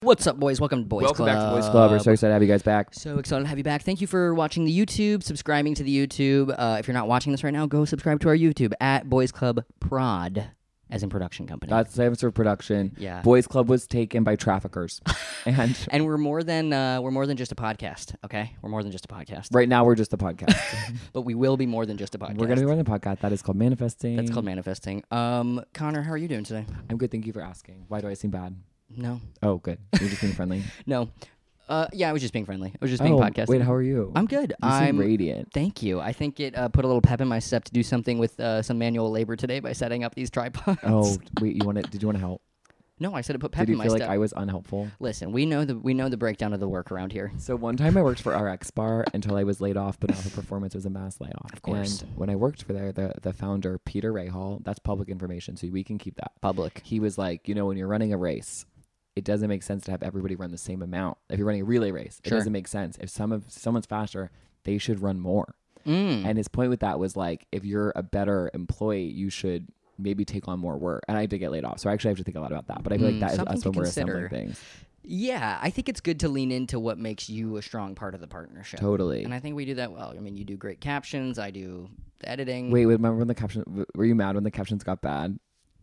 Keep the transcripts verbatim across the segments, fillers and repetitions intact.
What's up, boys? Welcome to Boys Welcome Club. back to Boys Club. We're so excited to have you guys back. So excited to have you back. Thank you for watching the YouTube, subscribing to the YouTube. Uh, if you're not watching this right now, go subscribe to our YouTube at Boys Club Prod, as in production company. That's the same sort of production. Yeah. Boys Club was taken by traffickers. and and we're more than uh, we're more than just a podcast, okay? We're more than just a podcast. right now, we're just a podcast. But we will be more than just a podcast. We're going to be running a podcast. That is called Manifesting. That's called Manifesting. Um, Connor, how are you doing today? I'm good. Thank you for asking. Why do I seem bad? No. Oh, good. You're just being friendly. No. Uh, yeah, I was just being friendly. I was just being oh, podcasting. wait, how are you? I'm good. You I'm seem radiant. Thank you. I think it uh, put a little pep in my step to do something with uh, some manual labor today by setting up these tripods. Oh, wait, you want to? Did you want to help? No, I said it put pep Did you in my feel step. like I was unhelpful? Listen, we know the we know the breakdown of the work around here. So one time I worked for R X Bar until I was laid off, but now the performance was a mass layoff. Of course. And when I worked for there, the, the founder, Peter Rahal, that's public information, so we can keep that. Public. He was like, you know, when you're running a race, it doesn't make sense to have everybody run the same amount. If you're running a relay race, Sure. it doesn't make sense. If some of someone's faster, they should run more. Mm. And his point with that was like, if you're a better employee, you should maybe take on more work. And I did get laid off, so I actually have to think a lot about that. But I feel Mm, like that is something us to when we're consider. assembling things. Yeah, I think it's good to lean into what makes you a strong part of the partnership. Totally. And I think we do that well. I mean, you do great captions. I do the editing. Wait, wait, remember when the caption? Were you mad when the captions got bad?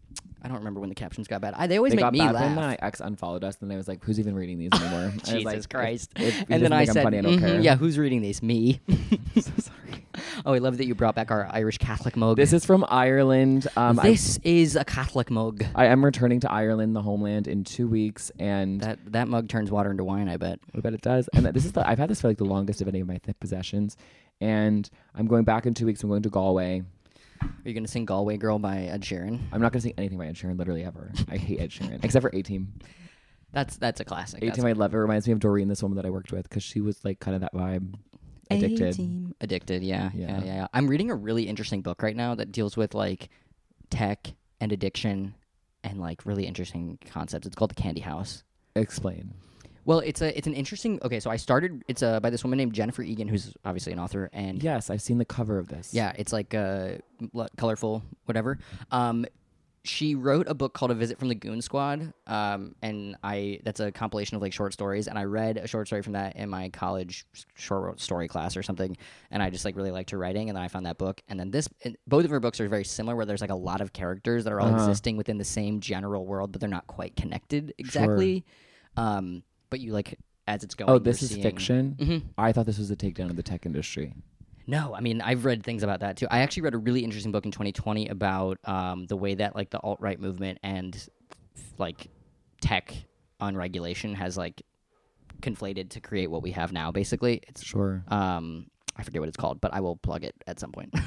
I don't remember when the captions got bad. I, they always They make got me bad laugh. when my ex unfollowed us, and then I was like, "Who's even reading these anymore?" I was Jesus like, Christ. If, if he and then doesn't I think I'm said, funny, I don't mhm, care. yeah, who's reading these? Me. I'm so sorry. Oh, I love that you brought back our Irish Catholic mug. This is from Ireland. Um, this is a Catholic mug. I, I am returning to Ireland, the homeland, in two weeks, and That that mug turns water into wine, I bet. I bet it does. And this is the, I've had this for like the longest of any of my th- possessions, and I'm going back in two weeks. I'm going to Galway. Are you going to sing Galway Girl by Ed Sheeran? I'm not going to sing anything by Ed Sheeran, literally ever. I hate Ed Sheeran, except for A-Team. That's that's a classic. A-Team, I love. It reminds me of Doreen, this woman that I worked with, because she was like kind of that vibe. Addicted. A-Team. Addicted, yeah, yeah, Yeah. yeah, yeah. I'm reading a really interesting book right now that deals with like tech and addiction and like really interesting concepts. It's called The Candy House. Explain. Well, it's a it's an interesting. Okay, so I started. It's uh, by this woman named Jennifer Egan, who's obviously an author, and Yes, I've seen the cover of this. yeah, it's like uh, l- colorful, whatever. Um, she wrote a book called A Visit from the Goon Squad, um, and I that's a compilation of like short stories, and I read a short story from that in my college short story class or something, and I just like really liked her writing, and then I found that book, and then this, and both of her books are very similar, where there's like a lot of characters that are all Uh-huh. existing within the same general world, but they're not quite connected exactly. Um, but you like as it's going. Oh, you're this is seeing- fiction? Mhm. I thought this was a takedown of the tech industry. No, I mean, I've read things about that too. I actually read a really interesting book in twenty twenty about um, the way that like the alt-right movement and like tech unregulation has like conflated to create what we have now. Basically, it's Sure. um, I forget what it's called, but I will plug it at some point.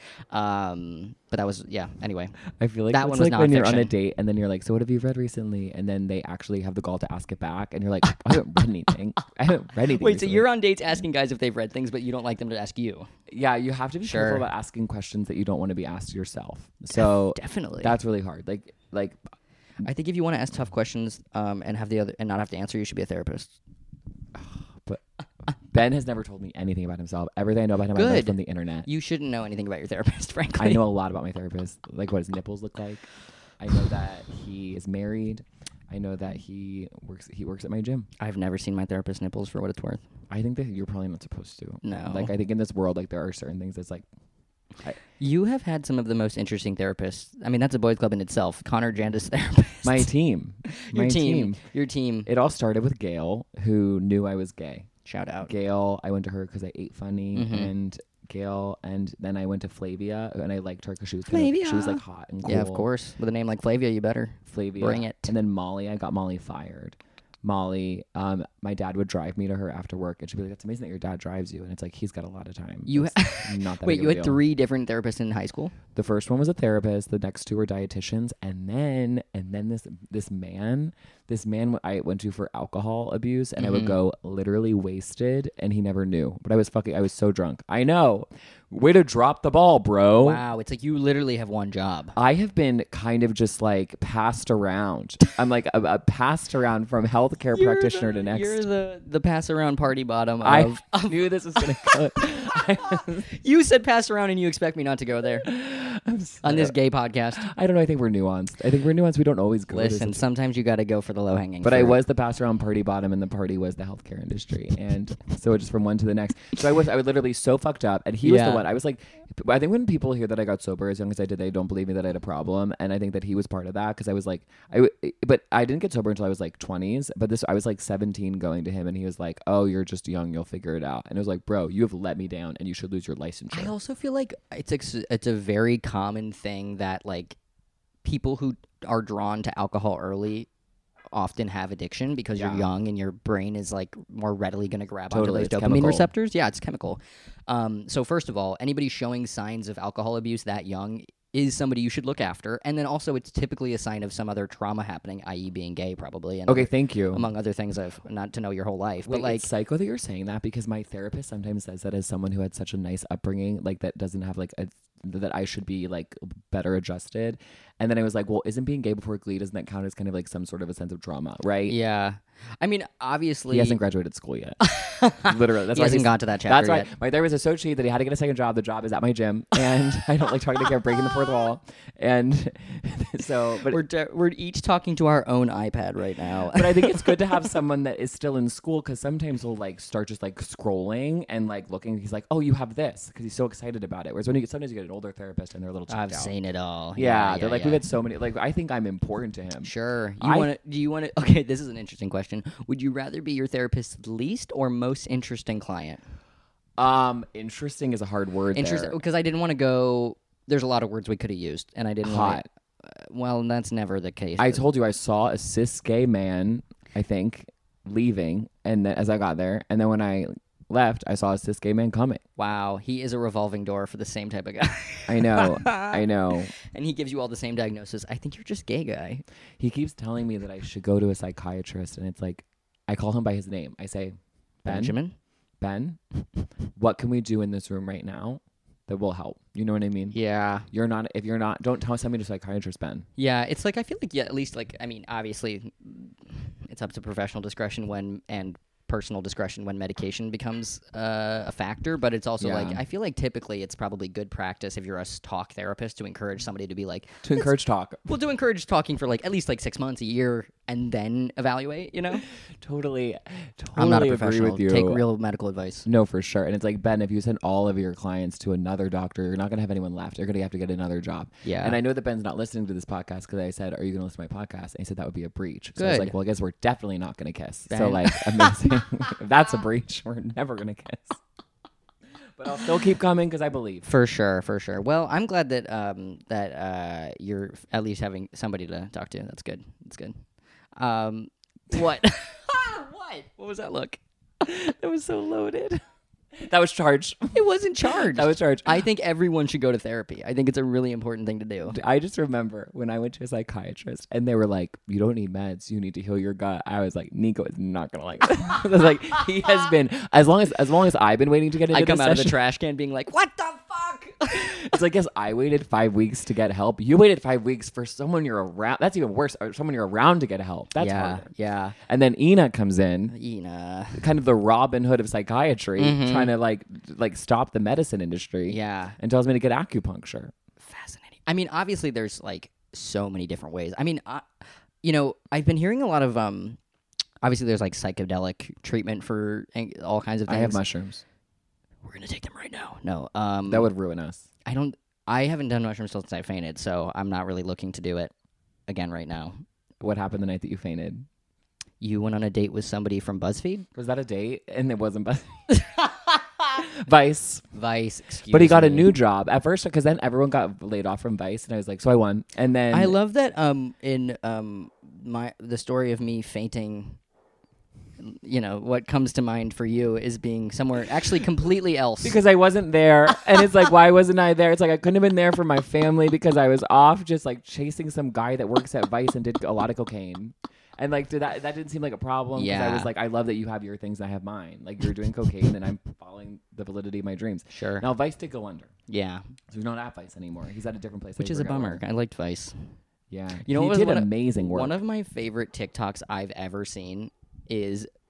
um, but that was yeah. Anyway, I feel like that that's one was like when you're on a nonfiction. date and then you're like, so what have you read recently? And then they actually have the gall to ask it back, and you're like, I haven't read anything. I haven't read anything. wait, so recently. you're on dates asking guys if they've read things, but you don't like them to ask you? Yeah, you have to be Sure. careful about asking questions that you don't want to be asked yourself. So Definitely. that's really hard. Like, like I think if you want to ask tough questions um, and have the other and not have to answer, you should be a therapist. but Ben has never told me anything about himself. Everything I know about him, I learned Good. from the internet. You shouldn't know anything about your therapist, frankly. I know a lot about my therapist, like what his nipples look like. I know that he is married. I know that he works. He works at my gym. I've never seen my therapist's nipples for what it's worth. I think that you're probably not supposed to. No. Like I think in this world, like there are certain things that's like. You have had some of the most interesting therapists. I mean, that's a boys club in itself. Connor Jandis therapist. My team. your my team. Your team. It all started with Gail, who knew I was gay. Shout out. Gail, I went to her because I ate funny, Mhm. and Gail, and then I went to Flavia, and I liked her because she was kind Flavia. of, she was like hot and cool. Yeah, of course. With a name like Flavia, you better. Flavia, Bring it. And then Molly, I got Molly fired. Molly, um, my dad would drive me to her after work, and she'd be like, "That's amazing that your dad drives you," and it's like he's got a lot of time. You It's not that Wait, big you of a had deal. three different therapists in high school? The first one was a therapist. The next two were dietitians, and then and then this this man, this man I went to for alcohol abuse, and I would Mhm. go literally wasted, and he never knew. But I was fucking, I was so drunk. I know, way to drop the ball, bro. Wow, it's like you literally have one job. I have been kind of just like passed around. I'm like a, a passed around from healthcare You're practitioner the- to next. You're the, the pass around party bottom I of. knew this was gonna go. I was- You said pass around and you expect me not to go there. on this gay podcast. I don't know. I think we're nuanced. I think we're nuanced. We don't always go. Listen, sometimes you got to go for the low hanging. But fruit. I was the pastor on Party Bottom, and the party was the healthcare industry, and so it just from one to the next. So I was, I was literally so fucked up, and he was yeah. the one. I was like, I think when people hear that I got sober as young as I did, they don't believe me that I had a problem, and I think that he was part of that because I was like, I, but I didn't get sober until I was like twenties. But this, I was like seventeen going to him, and he was like, "Oh, you're just young, you'll figure it out." And I was like, "Bro, you have let me down, and you should lose your licensure." I also feel like it's a, it's a very common thing that like people who are drawn to alcohol early often have addiction because yeah. you're young and your brain is like more readily going to grab totally. onto those It's dopamine chemical. receptors. Yeah, it's chemical. Um, so first of all, anybody showing signs of alcohol abuse that young is somebody you should look after. And then also it's typically a sign of some other trauma happening, that is being gay probably. And okay, other, thank you. Among other things I've not to know your whole life. Wait, but like it's psycho that you're saying that because my therapist sometimes says that as someone who had such a nice upbringing, like that doesn't have like a that I should be like better adjusted. And then I was like, well, isn't being gay before Glee, doesn't that count as kind of like some sort of a sense of trauma, right? Yeah. I mean, obviously... He hasn't graduated school yet. Literally. That's he why hasn't he's, got to that chapter That's why yet. my therapist is so cheap that he had to get a second job. The job is at my gym. And I don't like talking to care, breaking the fourth wall. And so... but We're, de- we're each talking to our own iPad right now. But I think it's good to have someone that is still in school because sometimes he'll like start just like scrolling and like looking. He's like, oh, you have this because he's so excited about it. Whereas when you get, sometimes you get an older therapist and they're a little checked I've out. seen it all. Yeah, Yeah, they're yeah, like, yeah. we've had so many. Like, I think I'm important to him. Sure. You I- want to? Do you want to? Okay, this is an interesting question. Would you rather be your therapist's least or most interesting client? Um, interesting is a hard word. Interesting, there. because I didn't want to go. There's a lot of words we could have used, and I didn't want. Hot. Uh, well, that's never the case. I told you I saw a cis gay man, I think, leaving, and then as I got there, and then when I left, I saw a cis gay man coming. Wow, he is a revolving door for the same type of guy. I know, I know. And he gives you all the same diagnosis. I think you're just gay guy. He keeps telling me that I should go to a psychiatrist, and it's like, I call him by his name. I say, Ben, Benjamin. Ben, what can we do in this room right now that will help? You know what I mean? Yeah. You're not, if you're not, don't tell send me to a psychiatrist, Ben. Yeah, it's like I feel like yeah, at least like I mean, obviously, it's up to professional discretion when and personal discretion when medication becomes uh, a factor. But it's also Yeah. like I feel like typically it's probably good practice if you're a s- talk therapist to encourage somebody to be like To encourage talk. well, to encourage talking for like at least like six months, a year, and then evaluate. You know, Totally, totally I'm not a agree professional. with you. Take real medical advice. No, for sure. And it's like, Ben, if you send all of your clients to another doctor, you're not going to have anyone left. You're going to have to get another job. Yeah. And I know that Ben's not listening to this podcast because I said, are you going to listen to my podcast? And he said that would be a breach. So I was Good. like, well, I guess we're definitely not going to kiss. Ben. So like, amazing. If that's a breach, we're never going to kiss. But I'll still keep coming because I believe. For sure, for sure. Well, I'm glad that um that uh you're f- at least having somebody to talk to. That's good. That's good. Um, what? What? What was that look? That was so loaded. That was charged. It wasn't charged. That was charged. I think everyone should go to therapy. I think it's a really important thing to do. I just remember when I went to a psychiatrist and they were like, you don't need meds, you need to heal your gut. I was like, Nico is not gonna like this. I was like, he has been as long as as long as I've been waiting to get into I come this out of the session, trash can being like, "What the fuck?" it's like, yes, I waited five weeks to get help. You waited five weeks for someone you're around. That's even worse. Or someone you're around to get help. That's yeah, harder. yeah. And then Ina comes in, Ina. kind of the Robin Hood of psychiatry, Mhm. trying to like like stop the medicine industry. Yeah. And tells me to get acupuncture. Fascinating. I mean, obviously, there's like so many different ways. I mean, I, you know, I've been hearing a lot of um. Obviously, there's like psychedelic treatment for an- all kinds of things. I have mushrooms. We're gonna take them right now. No, um, That would ruin us. I don't. I haven't done mushrooms since I fainted, so I'm not really looking to do it again right now. What happened the night that you fainted? You went on a date with somebody from BuzzFeed, Was that a date? And it wasn't BuzzFeed. Vice. Vice. Excuse But he got a me. new job at first because then everyone got laid off from Vice, and I was like, so I won. And then I love that. Um, in um, my the story of me fainting. You know what comes to mind for you is being somewhere actually completely else. because I wasn't there, and it's like, why wasn't I there? It's like I couldn't have been there for my family because I was off just like chasing some guy that works at Vice and did a lot of cocaine. And like, did that that didn't seem like a problem because I Yeah. was like, I love that you have your things and I have mine. Like you're doing cocaine and I'm following the validity of my dreams. Sure. Now Vice did go under, Yeah, so he's not at Vice anymore. He's at a different place. which I is a forget bummer. where. I liked Vice. Yeah, You know he what was did one of- amazing work. One of my favorite TikToks I've ever seen is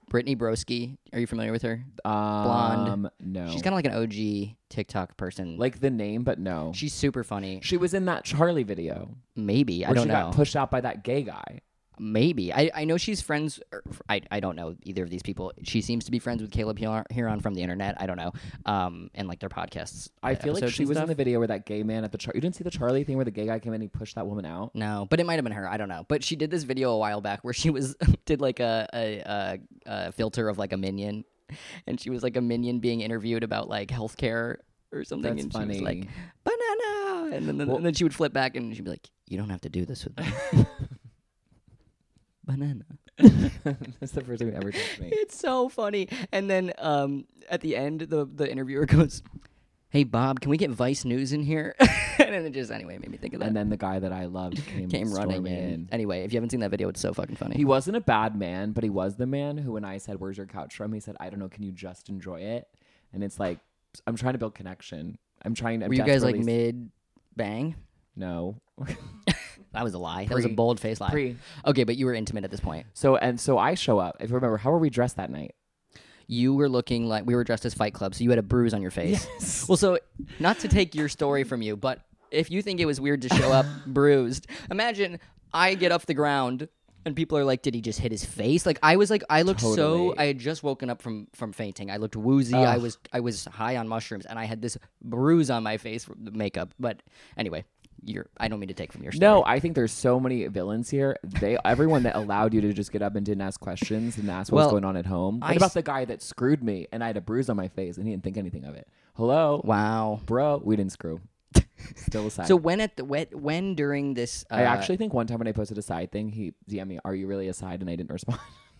Brittany Broski. Are you familiar with her? Um, no. She's kind of like an O G TikTok person. like the name, but no. She's super funny. She was in that Charlie video. Maybe. I Where don't she know. got pushed out by that gay guy. Maybe. I, I know she's friends. Or, I, I don't know either of these people. She seems to be friends with Caleb Huron Huron from the internet. I don't know. Um, and like their podcasts. I feel like episodes she and was in stuff. the video where that gay man at the Char- you didn't see the Charlie thing where the gay guy came in and he pushed that woman out. No, but it might have been her. I don't know. But she did this video a while back where she was did like a a, a a filter of like a minion, and she was like a minion being interviewed about like healthcare or something. That's and funny. She was like banana, and then Well- and then she would flip back and she'd be like, "You don't have to do this with me." Banana. That's the first time you ever touched me. It's so funny. And then um, at the end, the the interviewer goes, "Hey Bob, can we get Vice News in here?" And then it just anyway made me think of that. And then the guy that I loved came, Came running storming in. Anyway, if you haven't seen that video, it's so fucking funny. He wasn't a bad man, but he was the man who, when I said, "Where's your couch from?" he said, "I don't know. Can you just enjoy it?" And it's like, I'm trying to build connection. I'm trying to. Were you guys like desperately- mid bang? No. That was a lie. That was a Pre- bold face lie. Pre. Okay, but you were intimate at this point. So and so I show up. If you remember, how were we dressed that night? You were looking like we were dressed as Fight Club, so you had a bruise on your face. Yes. Well, so not to take your story from you, but if you think it was weird to show up bruised, imagine I get off the ground and people are like, "Did he just hit his face?" Like I was like, I looked so. Totally. I had just woken up from from fainting. I looked woozy. I Ugh. was I was high on mushrooms, and I had this bruise on my face from the makeup. But anyway, you're. I don't mean to take from your story. No, I think there's so many villains here. They everyone that allowed you to just get up and didn't ask questions and ask what's Well, going on at home. What I about s- the guy that screwed me and I had a bruise on my face and he didn't think anything of it? Hello, Wow. bro, we didn't screw. Still a side. So when at the when, when during this, uh, I actually think one time when I posted a side thing, he D M'd me, "Are you really a side?" and I didn't respond.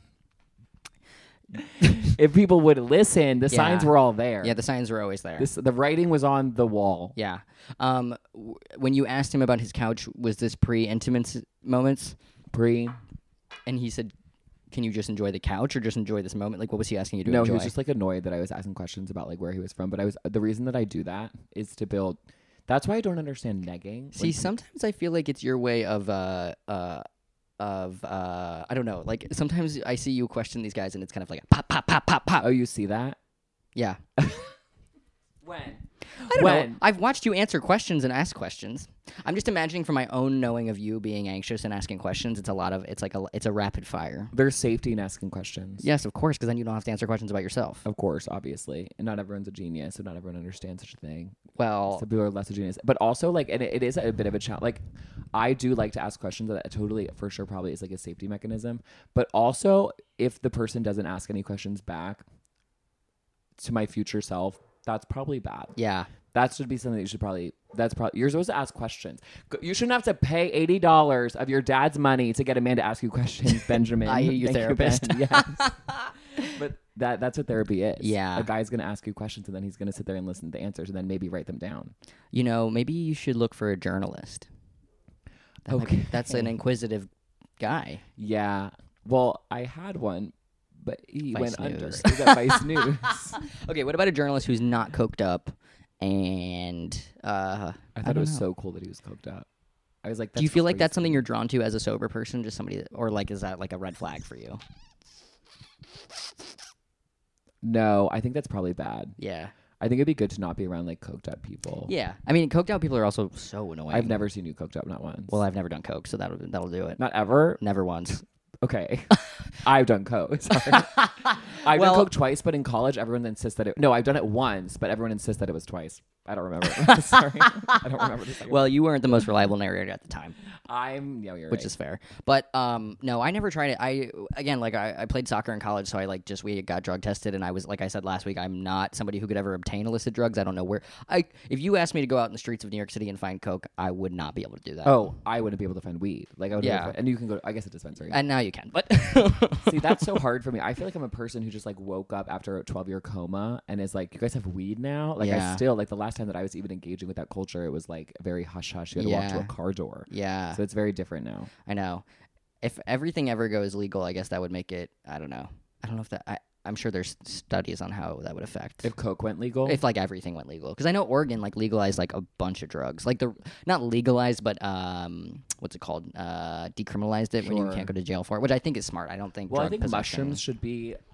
If people would listen, the signs Yeah. were all there. yeah, the signs were always there. This the writing was on the wall. Yeah. Um, w- when you asked him about his couch, was this pre-intimate s- moments? Pre. And he said, "Can you just enjoy the couch, or just enjoy this moment?" Like, what was he asking you to No, enjoy? he was just like annoyed that I was asking questions about like where he was from. But I was the reason that I do that is to build. That's why I don't understand negging. See, When- sometimes I feel like it's your way of uh uh of uh I don't know. Like sometimes I see you question these guys, and it's kind of like a pop pop pop pop pop. oh, you see that? Yeah. When? I don't When? know. I've watched you answer questions and ask questions. I'm just imagining from my own knowing of you being anxious and asking questions. It's a lot of. It's like a. It's a rapid fire. There's safety in asking questions. Yes, of course, because then you don't have to answer questions about yourself. Of course, obviously. And not everyone's a genius, so not everyone understands such a thing. Well, Some people are less a genius. But also, like, and it, it is a bit of a challenge. Like, I do like to ask questions that totally, for sure, probably is like a safety mechanism. But also, if the person doesn't ask any questions back to my future self, that's probably bad. yeah. That should be something that you should probably, that's probably, you're supposed to ask questions. Go- You shouldn't have to pay eighty dollars of your dad's money to get a man to ask you questions, Benjamin. I.e. your Thank you, therapist. Ben. Yes. But that that's what therapy is. Yeah. A guy's going to ask you questions and then he's going to sit there and listen to the answers and then maybe write them down. You know, maybe you should look for a journalist. That might be- Okay. that's an inquisitive guy. Yeah. Well, I had one, but he Vice went under. News. He was at Vice News. Okay, what about a journalist who's not coked up and uh I thought don't it was know. so cool that he was coked up. I was like, Do you that's feel like that's crazy. something you're drawn to as a sober person, just somebody that, or like is that like a red flag for you? No, I think that's probably bad. Yeah. I think it'd be good to not be around like coked up people. Yeah. I mean, coked out people are also so annoying. I've never seen you coked up, not once. Well, I've never done coke, so that'll that'll do it. not ever. Never once. Okay. I've done coke. Sorry. I've Well- done coke twice, but in college, everyone insists that it. No, I've done it once, but everyone insists that it was twice. I don't remember. Sorry, I don't remember the second. Well, you weren't the most reliable narrator at the time, I'm. Yeah, you're which right. is fair. But um, no, I never tried it. I again, like I, I played soccer in college, so I like just we got drug tested, and I was like I said last week, I'm not somebody who could ever obtain illicit drugs. I don't know where. I if you asked me to go out in the streets of New York City and find coke, I would not be able to do that. Oh, I wouldn't be able to find weed. Like I would. Yeah. Yeah. And you can go. I guess a dispensary. and now you can. But See, that's so hard for me. I feel like I'm a person who just like woke up after a twelve year coma and is like, you guys have weed now? Like Yeah. I still like the last time that I was even engaging with that culture, it was like very hush hush. You had to walk to Yeah. a car door. yeah, So it's very different now. I know. If everything ever goes legal, I guess that would make it. I don't know. I don't know if that. I, I'm sure there's studies on how that would affect. If coke went legal, If like everything went legal, because I know Oregon like legalized like a bunch of drugs, like the not legalized, but um, what's it called? Uh, decriminalized it when you Sure. can't go to jail for it, which I think is smart. I don't think. well, I drug think possession- mushrooms should be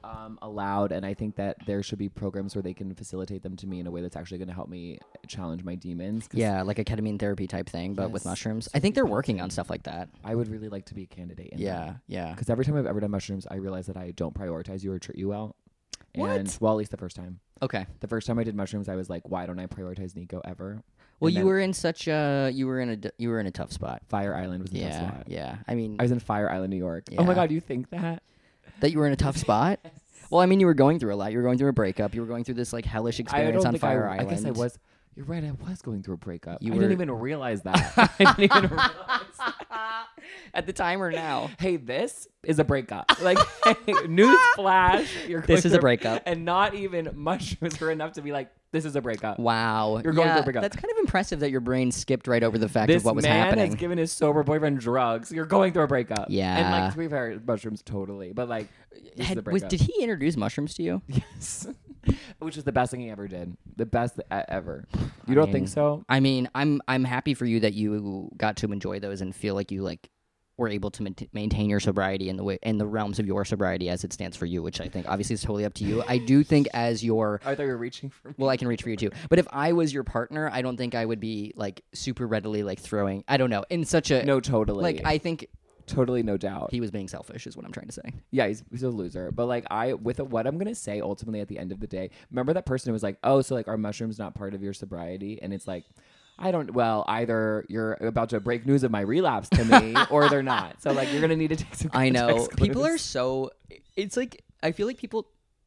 um, allowed, and I think that there should be programs where they can facilitate them to me in a way that's actually going to help me challenge my demons. 'Cause Yeah, like a ketamine therapy type thing, but with Yes, mushrooms. so I think they're people working do. on stuff like that. I would really like to be a candidate in Yeah, yeah. Because every time I've ever done mushrooms, I realize that I don't prioritize you or treat you well. What? And, well, at least the first time. Okay. The first time I did mushrooms, I was like, why don't I prioritize Nico ever? Well, And you then were in such a you were in a d- you were in a tough spot. Fire Island was a tough Yeah, spot. yeah. I mean, I was in Fire Island, New York. Oh my Yeah. God, you think that? that you were in a tough spot. Well, I mean, you were going through a lot. You were going through a breakup. You were going through this like hellish I experience don't on think Fire I, Island. I guess I was. You're right. I was going through a breakup. You I were- didn't even realize that. I didn't even realize. At the time or now. Hey, this is a breakup. Like, hey, news flash. You're going This is a through- breakup. and not even mushrooms were enough to be like, this is a breakup. Wow. You're going yeah, through a breakup. That's kind of impressive that your brain skipped right over the fact This of what was man happening. has given his sober boyfriend drugs. You're going through a breakup. Yeah. And like, to be fair, mushrooms totally. But like, this Had- is a was, breakup. did he introduce mushrooms to you? Yes. Which is the best thing he ever did. The best e- ever. You don't mean, think so? I mean, I'm I'm happy for you that you got to enjoy those and feel like you like were able to maint- maintain your sobriety in the way in the realms of your sobriety as it stands for you, which I think obviously is totally up to you. I do think as your I thought you were reaching for me. well, I can reach for you too. But if I was your partner, I don't think I would be like super readily like throwing. I don't know in such a No, totally. like I think totally, no doubt. he was being selfish is what I'm trying to say. Yeah, he's, he's a loser. But like, I with what I'm gonna say ultimately at the end of the day, remember that person who was like, "Oh, so like, are mushrooms not part of your sobriety?" And it's like, I don't. Well, either you're about to break news of my relapse to me, or they're not. So like, you're gonna need to take some. I know context people are clues. so. It's like I feel like people.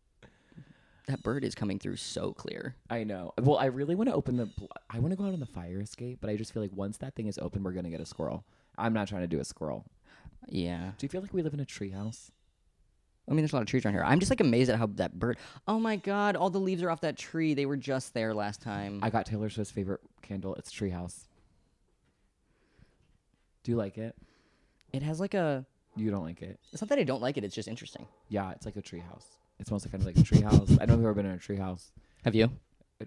That bird is coming through so clear. I know. Well, I really want to open the. bl- I want to go out on the fire escape, but I just feel like once that thing is open, we're gonna get a squirrel. I'm not trying to do a squirrel. Yeah. Do you feel like we live in a treehouse? I mean, there's a lot of trees around here. I'm just like amazed at how that bird. Oh my god! All the leaves are off that tree. They were just there last time. I got Taylor Swift's favorite candle. It's treehouse. Do you like it? It has like a. You don't like it? It's not that I don't like it. It's just interesting. Yeah, it's like a treehouse. It smells like kind of like a treehouse. I don't know if you've ever been in a treehouse. Have you?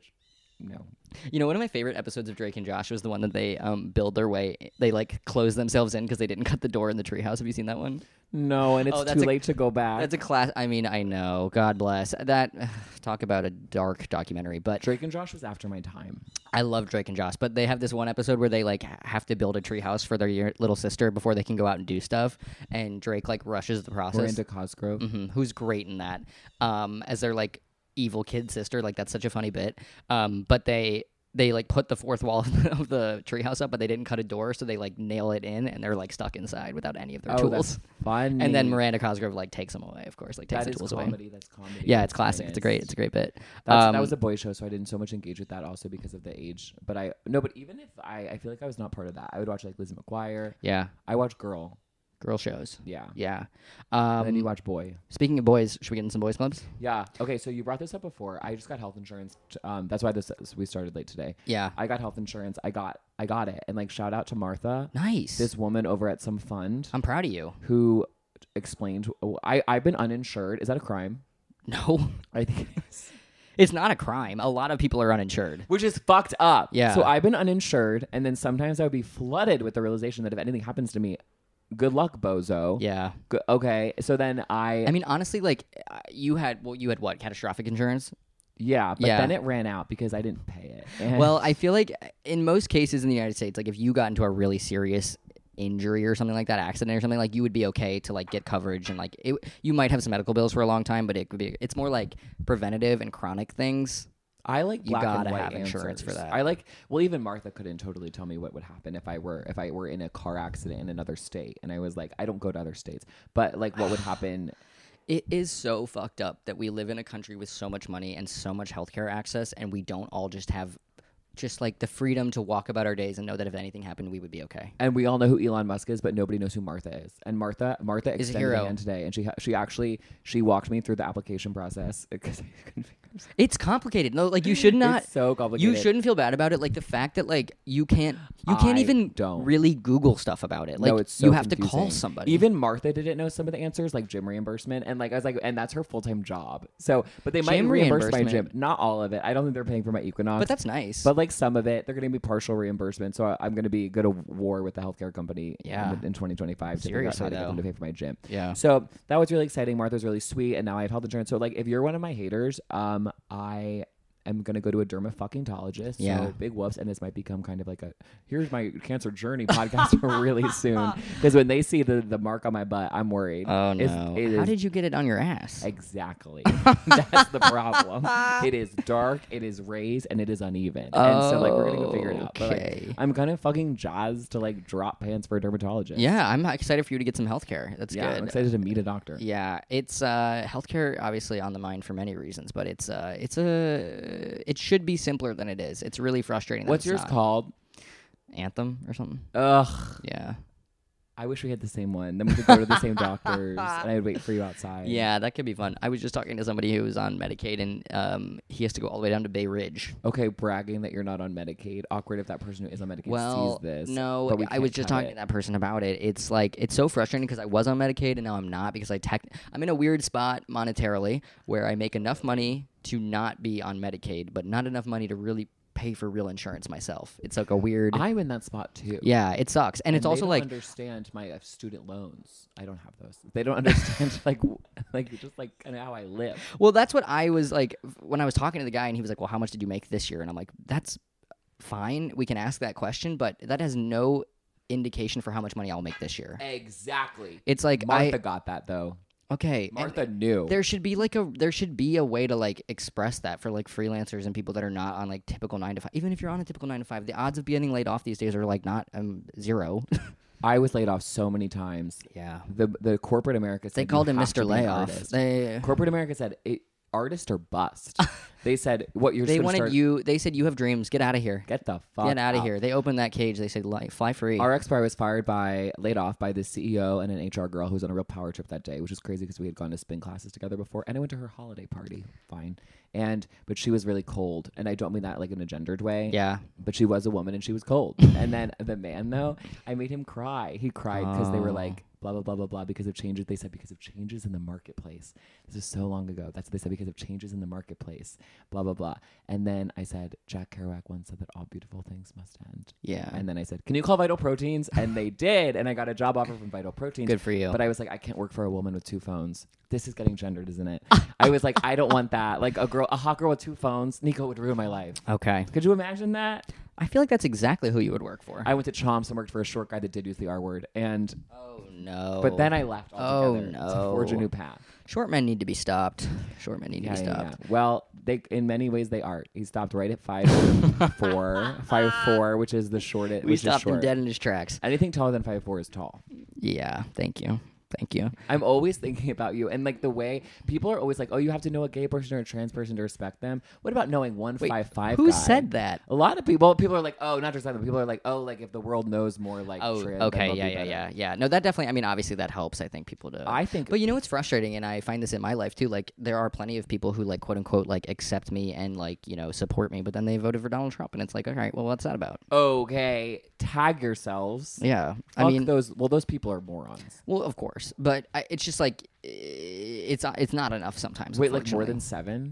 No. You know, one of my favorite episodes of Drake and Josh was the one that they um build their way. They like close themselves in because they didn't cut the door in the treehouse. Have you seen that one? No, and it's Oh, that's too a- late to go back. That's a class. I mean, I know. God bless that. Talk about a dark documentary. But Drake and Josh was after my time. I love Drake and Josh. But they have this one episode where they like h- have to build a treehouse for their year- little sister before they can go out and do stuff. And Drake like rushes the process. Miranda Cosgrove. hmm who's great in that. Um, as their like evil kid sister. Like that's such a funny bit. Um, but they. They like put the fourth wall of the treehouse up, but they didn't cut a door, so they like nail it in, and they're like stuck inside without any of their Oh, tools. that's funny. And then Miranda Cosgrove like takes them away, of course, like takes That the is tools away. comedy. That's comedy. Yeah, at it's classic. It's a great. It's a great bit. That's, Um, that was a boy show, so I didn't so much engage with that also because of the age. But I no, but even if I, I feel like I was not part of that. I would watch like Lizzie McGuire. yeah, I watch Girl. girl shows. Yeah. Yeah. and then you Um, watch Boy. speaking of boys, should we get in some boys clubs? Yeah. Okay. So you brought this up before. I just got health insurance. t- Um, that's why this we started late today. Yeah. I got health insurance. I got I got it. And like shout out to Martha, Nice. this woman over at some fund I'm proud of you. who explained. oh, I I've been uninsured. Is that a crime? No, I think it is. it's not a crime. A lot of people are uninsured. Which is fucked up. Yeah. So I've been uninsured, and then sometimes I would be flooded with the realization that if anything happens to me, good luck, bozo. Yeah. Go- okay. So then I, I mean, honestly, like uh, you had, well, you had what? Catastrophic insurance? yeah, but Yeah. then it ran out because I didn't pay it. And Well, I feel like in most cases in the United States, like if you got into a really serious injury or something like that, accident or something, like you would be okay to like get coverage and like it, you might have some medical bills for a long time, but it could be, it's more like preventative and chronic things. I like You black gotta and white have insurance for answers. that. I like. Well, even Martha couldn't totally tell me what would happen if I were if I were in a car accident in another state, and I was like, I don't go to other states, but like, what would happen? It is so fucked up that we live in a country with so much money and so much healthcare access, and we don't all just have just like the freedom to walk about our days and know that if anything happened, we would be okay. And we all know who Elon Musk is, but nobody knows who Martha is. And Martha, Martha Is a extended a hero. hand today, and she ha- she actually she walked me through the application process because I couldn't figure It's complicated. No, like you should not. It's so complicated. You shouldn't feel bad about it. Like the fact that like you can't, you can't I even don't. really Google stuff about it. Like No, it's so you have to confusing. call somebody. Even Martha didn't know some of the answers, like gym reimbursement, and like I was like, and that's her full time job. So, but they might Gym reimburse my reimbursement. gym, not all of it. I don't think they're paying for my Equinox, but that's nice. but like some of it, they're going to be partial reimbursement. So I, I'm going to be go to war with the healthcare company. Yeah. in, in twenty twenty-five to figure out Seriously, how to get them though. to pay for my gym. yeah. So that was really exciting. Martha's really sweet, and now I have health insurance. So like, if you're one of my haters, um, I am gonna go to a dermatologist. Yeah. So big whoops, and this might become kind of like a here's my cancer journey podcast really soon, because when they see the the mark on my butt, I'm worried. Oh It's- no. it How is- did you get it on your ass? Exactly. That's the problem. It is dark, it is raised, and it is uneven. and so like we're gonna go figure it out. But Okay. like, I'm kind of fucking jazzed to like drop pants for a dermatologist. Yeah, I'm excited for you to get some healthcare. That's Yeah, good. I'm excited to meet a doctor. Yeah, it's uh, healthcare obviously on the mind for many reasons, but it's uh, it's a it should be simpler than it is. It's really frustrating. that What's it's yours not. called? Anthem or something? Ugh. Yeah, I wish we had the same one. Then we could go to the same doctors, and I would wait for you outside. yeah, that could be fun. I was just talking to somebody who was on Medicaid, and um, he has to go all the way down to Bay Ridge. Okay, bragging that you're not on Medicaid. Awkward if that person who is on Medicaid Well, sees this. no, but we I was can't just have talking it. to that person about it. It's like it's so frustrating because I was on Medicaid and now I'm not because I tech. I'm in a weird spot monetarily where I make enough money to not be on Medicaid, but not enough money to really pay for real insurance myself. It's like a weird. I'm in that spot too. Yeah, it sucks, and, it's they also don't like understand my uh, student loans. I don't have those. They don't understand like w- like just like kind of how I live. well, that's what I was like when I was talking to the guy, and he was like, "Well, how much did you make this year?" And I'm like, "That's fine. We can ask that question, but that has no indication for how much money I'll make this year." Exactly. It's like Martha I got that though. okay. and- Martha knew. There should be like a there should be a way to like express that for like freelancers and people that are not on like typical nine to five. Even if you're on a typical nine to five, the odds of getting laid off these days are like not um zero. I was laid off so many times. yeah, The the corporate America said they you called him have Mister to be an Layoff. artist. They Corporate America said it, artist or bust. They said what you're. they just gonna wanted start, you. They said you have dreams. Get out of here. Get the fuck Get out of here. They opened that cage. They said "Li- fly free. Our ex-bar was fired by, laid off by the C E O and an H R girl who was on a real power trip that day, which is crazy because we had gone to spin classes together before, and I went to her holiday party. Fine, and but she was really cold, and I don't mean that like in a gendered way. Yeah. But she was a woman and she was cold. And then the man though, I made him cry. He cried because they were Oh. like blah blah blah blah blah because of changes. They said because of changes in the marketplace. This is so long ago. That's what they said because of changes in the marketplace. Blah blah blah. And then I said Jack Kerouac once said that all beautiful things must end. Yeah. And then I said, "Can you call Vital Proteins?" And they did, and I got a job offer from Vital Proteins. Good for you. But I was like, I can't work for a woman with two phones. This is getting gendered, isn't it? I was like, I don't want that. Like a girl, a hot girl with two phones. Nico would ruin my life. Okay. Could you imagine that? I feel like that's exactly who you would work for. I went to Chomps and worked for a short guy that did use the R word, and oh no. but then I left altogether Oh, to forge a no. new path. Short men need to be stopped. Short men need Yeah, to be yeah, stopped. yeah. Well, they in many ways they are. He stopped right at five four, five four, which is the shortest. We which stopped is short. him dead in his tracks. Anything taller than five four is tall. Yeah. Thank you. Thank you. I'm always thinking about you, and like the way people are always like, "Oh, you have to know a gay person or a trans person to respect them." What about knowing one Wait, five five? Who guy? said that? A lot of people. People are like, "Oh, not just that." People are like, "Oh, like if the world knows more, like Oh, trans, okay, then yeah, they'll yeah, be yeah, better." yeah. No, that definitely. I mean, obviously, that helps. I think people to. I think, But you know what's frustrating, and I find this in my life too. Like, there are plenty of people who like quote unquote like accept me and like you know support me, but then they voted for Donald Trump, and it's like, all right, well, what's that about? okay, tag yourselves. Yeah, Fuck I mean, those. Well, those people are morons. well, of course, but I, it's just like i- it's it's not enough sometimes. Wait, like more unfortunately. than seven?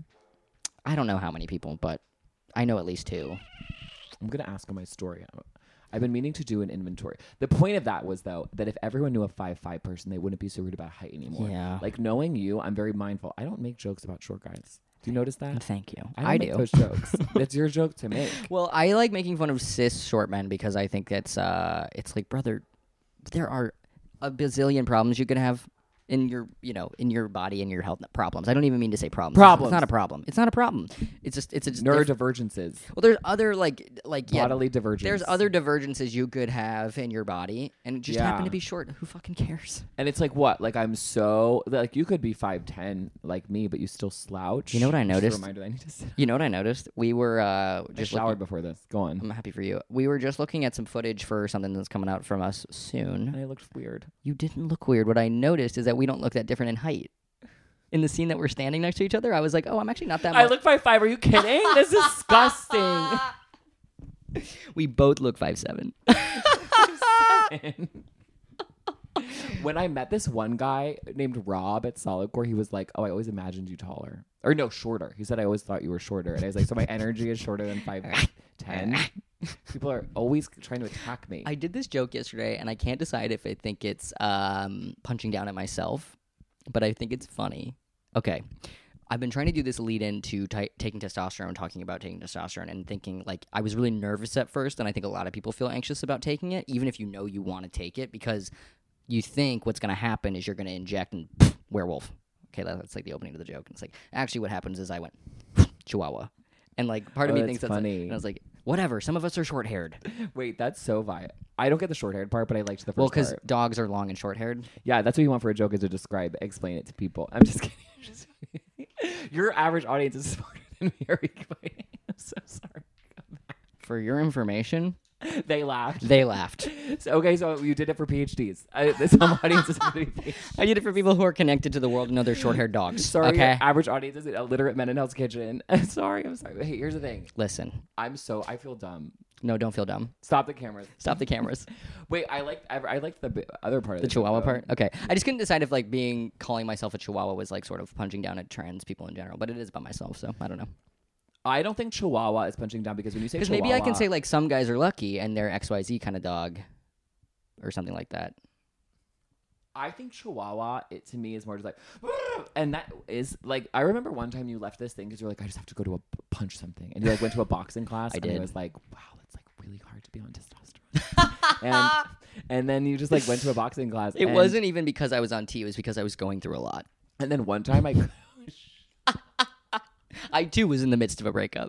I don't know how many people, but I know at least two. I'm gonna ask on my story. I've been meaning to do an inventory. The point of that was though that if everyone knew a five five person, they wouldn't be so worried about height anymore. Yeah. Like knowing you, I'm very mindful. I don't make jokes about short guys. Do you notice that? Thank you. I, don't I make do. those jokes. It's your joke to make. Well, I like making fun of cis short men because I think it's uh, it's like, brother, there are a bazillion problems you could have in your, you know, in your body and your health problems. I don't even mean to say problems. Problems. It's not a problem. It's not a problem. It's just it's a just diff- Neurodivergences, well, there's other like like yeah. bodily divergence. There's other divergences you could have in your body, and it just Yeah. happen to be short. Who fucking cares? and it's like what? Like I'm so like you could be five ten like me, but you still slouch. You know what I Just a noticed? reminder that I need to sit. You know what I noticed? We were uh, I just showered looking, before this. Go on. I'm happy for you. We were just looking at some footage for something that's coming out from us soon. And I looked weird. You didn't look weird. What I noticed is that we don't look that different in height. in the scene that we're standing next to each other. I was like, oh, I'm actually not that I much. look five five. Are you kidding? That's disgusting. We both look five seven. When I met this one guy named Rob at Solid Core, he was like, oh, I always imagined you taller. Or no, shorter. He said, I always thought you were shorter. And I was like, so my energy is shorter than five ten? People are always trying to attack me. I did this joke yesterday, and I can't decide if I think it's um, punching down at myself, but I think it's funny. Okay. I've been trying to do this lead into t- taking testosterone, talking about taking testosterone, and thinking, like, I was really nervous at first, and I think a lot of people feel anxious about taking it, even if you know you want to take it, because you think what's going to happen is you're going to inject and pff, werewolf. Okay, that's like the opening of the joke. And it's like, actually what happens is I went chihuahua. And like part of Oh, me that's thinks that's funny. like, and I was like, whatever, some of us are short-haired. Wait, that's so vi. I don't get the short-haired part, but I liked the first Well, because part. dogs are long and short-haired. Yeah, that's what you want for a joke is to describe, explain it to people. I'm just kidding. Just your average audience is smarter than me. Are you kidding? I'm so sorry. For your information, They laughed. they laughed. So, okay, so you did it for PhDs. I, some audiences have to be PhDs. I did it for people who are connected to the world and know they're short-haired dogs. Sorry, okay? average audience is illiterate men in Hell's Kitchen. sorry, I'm sorry. Hey, here's the thing. Listen. I'm so I feel dumb. No, don't feel dumb. Stop the cameras. Stop the cameras. Wait, I like I, I like the bi- other part of The the joke, chihuahua though. part? Okay. I just couldn't decide if like being calling myself a chihuahua was like sort of punching down at trans people in general, but it is about myself, so I don't know. I don't think Chihuahua is punching down because when you say Because Chihuahua, maybe I can say like some guys are lucky and they're X Y Z kind of dog or something like that. I think Chihuahua, it to me is more just like, and that is like, I remember one time you left this thing because you're like, I just have to go to a punch something, and you like went to a boxing class. I and did. I was like, wow, that's like really hard to be on testosterone. and and then you just like went to a boxing class. It and, wasn't even because I was on T. It was because I was going through a lot. And then one time I, I too was in the midst of a breakup.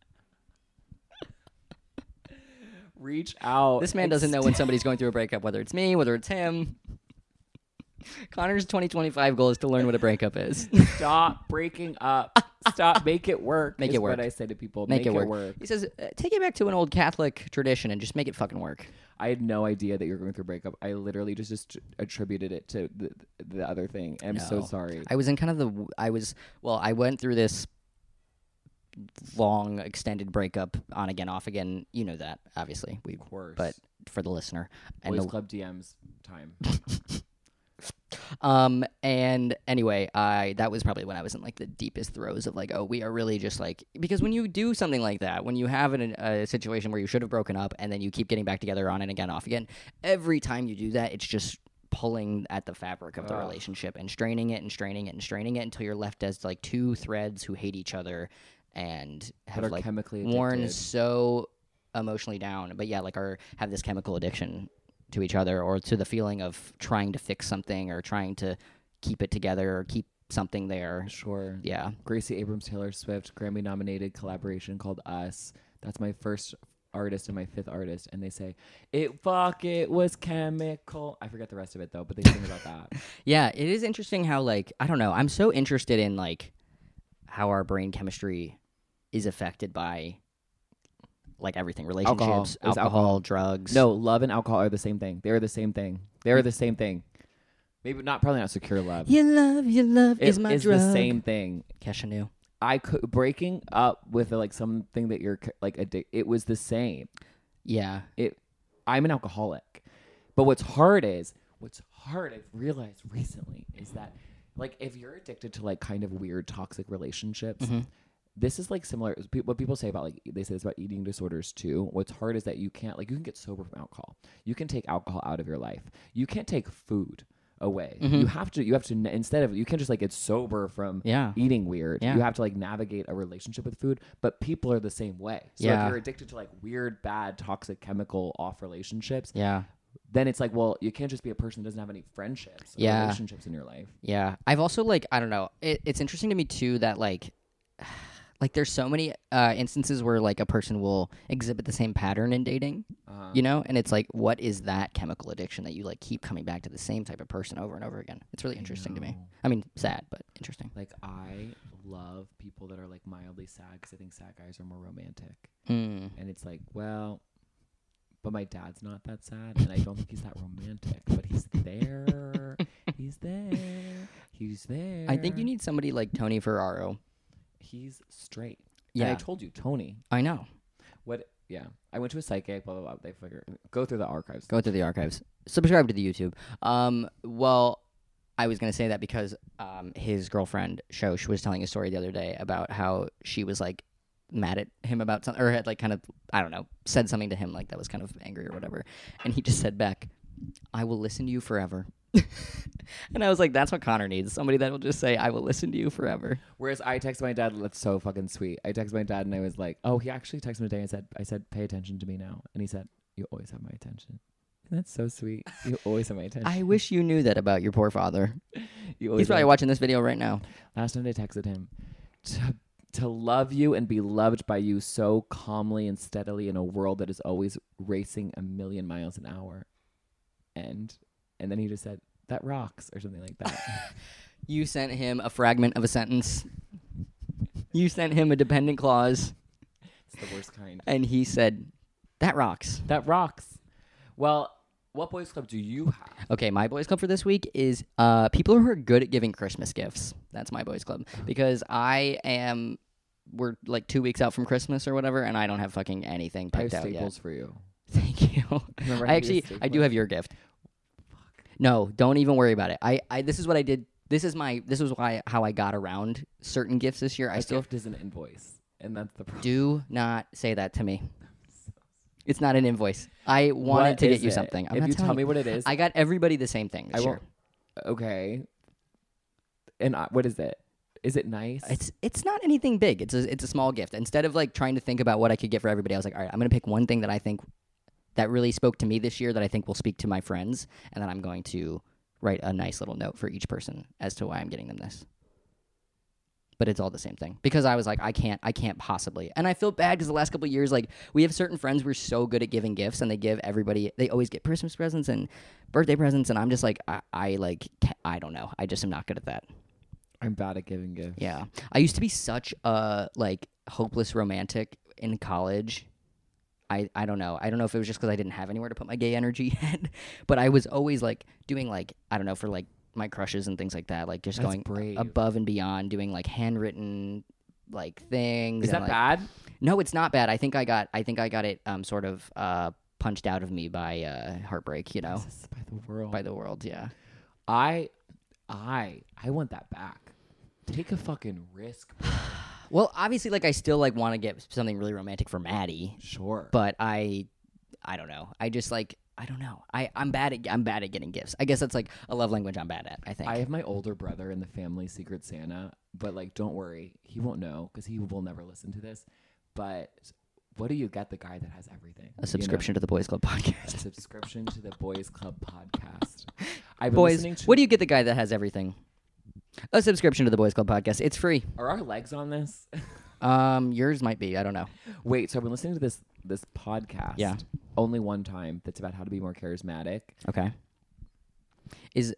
reach out. This man doesn't know when somebody's going through a breakup, whether it's me, whether it's him. Connor's twenty twenty-five goal is to learn what a breakup is. Stop breaking up. Stop. Make it work. Make is it work. What I say to people. Make, it, work. He says, uh, take it back to an old Catholic tradition and just make it fucking work. I had no idea that you were going through a breakup. I literally just, just attributed it to the, the other thing. I'm so No. sorry. I was in kind of the, I was, well, I went through this long, extended breakup on again, off again. You know that, obviously. We, of course. but for the listener. And Boys the, Club D Ms time. Um, and anyway, I, that was probably when I was in like the deepest throes of like, oh, we are really just like, because when you do something like that, when you have an, a situation where you should have broken up and then you keep getting back together on and again, off again, every time you do that, it's just pulling at the fabric of the Ugh. relationship and straining it and straining it and straining it until you're left as like two threads who hate each other and have are like chemically worn addicted. so emotionally down, but yeah, like are have this chemical addiction to each other or to the feeling of trying to fix something or trying to keep it together or keep something there. Sure. Yeah. Gracie Abrams, Taylor Swift, Grammy nominated collaboration called Us. That's my first artist and my fifth artist. And they say, it fuck, it was chemical. I forget the rest of it though, but they sing about that. Yeah, it is interesting how like, I don't know, I'm so interested in like how our brain chemistry is affected by like everything, relationships, Alcohol. alcohol, It was alcohol. drugs. No, love and alcohol are the same thing. They are the same thing. They are the same thing. Maybe not, probably not secure love. Your love, your love It is my is drug. the same thing. Kesha knew. I could breaking up with like something that you're like addic- it was the same. Yeah. It I'm an alcoholic. But what's hard is what's hard I've realized recently is that like if you're addicted to like kind of weird toxic relationships, Mm-hmm. this is like similar pe- what people say about like they say this about eating disorders too. What's hard is that you can't like you can get sober from alcohol. You can take alcohol out of your life. You can't take food away. Mhm. You have to you have to n- instead of you can't just like get sober from Yeah. eating weird. Yeah. You have to like navigate a relationship with food, but people are the same way. So Yeah. if you're addicted to like weird, bad, toxic, chemical off relationships, Yeah. then it's like, well, you can't just be a person that doesn't have any friendships or Yeah. relationships in your life. Yeah. I've also like I don't know. It, it's interesting to me too that like like there's so many uh, instances where like a person will exhibit the same pattern in dating, Uh, you know, and it's like what is that chemical addiction that you like keep coming back to the same type of person over and over again? It's really interesting to me. know. I mean, sad but interesting. Like I love people that are like mildly sad because I think sad guys are more romantic. Mm. And it's like, well, but my dad's not that sad, and I don't think he's that romantic. But he's there. He's there. He's there. I think you need somebody like Tony Ferraro. He's straight. Yeah. And I told you, Tony. I know. What? Yeah. I went to a psychic. Blah blah blah. They figure go through the archives. Go through the archives. Subscribe to the YouTube. Um. Well, I was gonna say that because um his girlfriend Shosh was telling a story the other day about how she was like mad at him about something, or had like kind of I don't know said something to him like that was kind of angry or whatever, and he just said back, "I will listen to you forever." And I was like, that's what Connor needs. Somebody that will just say, I will listen to you forever. Whereas I texted my dad, that's so fucking sweet. I texted my dad and I was like, oh, he actually texted me today and said, I said, pay attention to me now. And he said, you always have my attention. And that's so sweet. You always have my attention. I wish you knew that about your poor father. You always He's probably have- watching this video right now. Last night I texted him to, to love you and be loved by you so calmly and steadily in a world that is always racing a million miles an hour. And and then he just said, that rocks, or something like that. You sent him a fragment of a sentence. You sent him a dependent clause. It's the worst kind. And he said, that rocks. That rocks. Well, what boys club do you have? Okay, my boys club for this week is uh, people who are good at giving Christmas gifts. That's my boys club. Because I am, we're like two weeks out from Christmas or whatever, and I don't have fucking anything I have picked out yet. staples for you. Thank you. Remember I I actually, gave you a I do stapler? have your gift. No, don't even worry about it. I, I, this is what I did. This is my, this was why, how I got around certain gifts this year. I A still gift is an invoice, and that's the problem. do not say that to me. It's not an invoice. I wanted What to is get you it? something. I'm if not you tell telling me you. what it is, I got everybody the same thing I this year. won't. Okay. And I, what is it? Is it nice? It's it's not anything big. It's a it's a small gift. Instead of like trying to think about what I could get for everybody, I was like, all right, I'm gonna pick one thing that I think that really spoke to me this year that I think will speak to my friends, and then I'm going to write a nice little note for each person as to why I'm getting them this. But it's all the same thing because I was like, I can't, I can't possibly, and I feel bad because the last couple of years, like we have certain friends we're so good at giving gifts, and they give everybody, they always get Christmas presents and birthday presents, and I'm just like, I, I like, ca- I don't know, I just am not good at that. I'm bad at giving gifts. Yeah. I used to be such a like hopeless romantic in college. I, I don't know. I don't know if it was just because I didn't have anywhere to put my gay energy yet, but I was always like doing like, I don't know, for like my crushes and things like that, like just That's going brave. above and beyond, doing like handwritten like things. Is and, that like- bad? No, it's not bad. I think I got I think I got it um sort of uh punched out of me by uh heartbreak, you know, This is by the world. by the world. Yeah. I, I, I want that back. Take a fucking risk, bro. Well, obviously, like I still like want to get something really romantic for Maddie. Sure. But I, I don't know. I just like I don't know. I I'm bad at I'm bad at getting gifts. I guess that's like a love language I'm bad at. I think. I have my older brother in the family Secret Santa, but like, don't worry, he won't know because he will never listen to this. But what do you get the guy that has everything? a subscription to the Boys Club A podcast. subscription to the Boys Club podcast. I've been Boys, listening to. what do you get the guy that has everything? A subscription to the Boys Club podcast. It's free. Are our legs on this? Um, yours might be. I don't know. Wait, so I've been listening to this this podcast. Yeah. Only one time. That's about how to be more charismatic. Okay. Is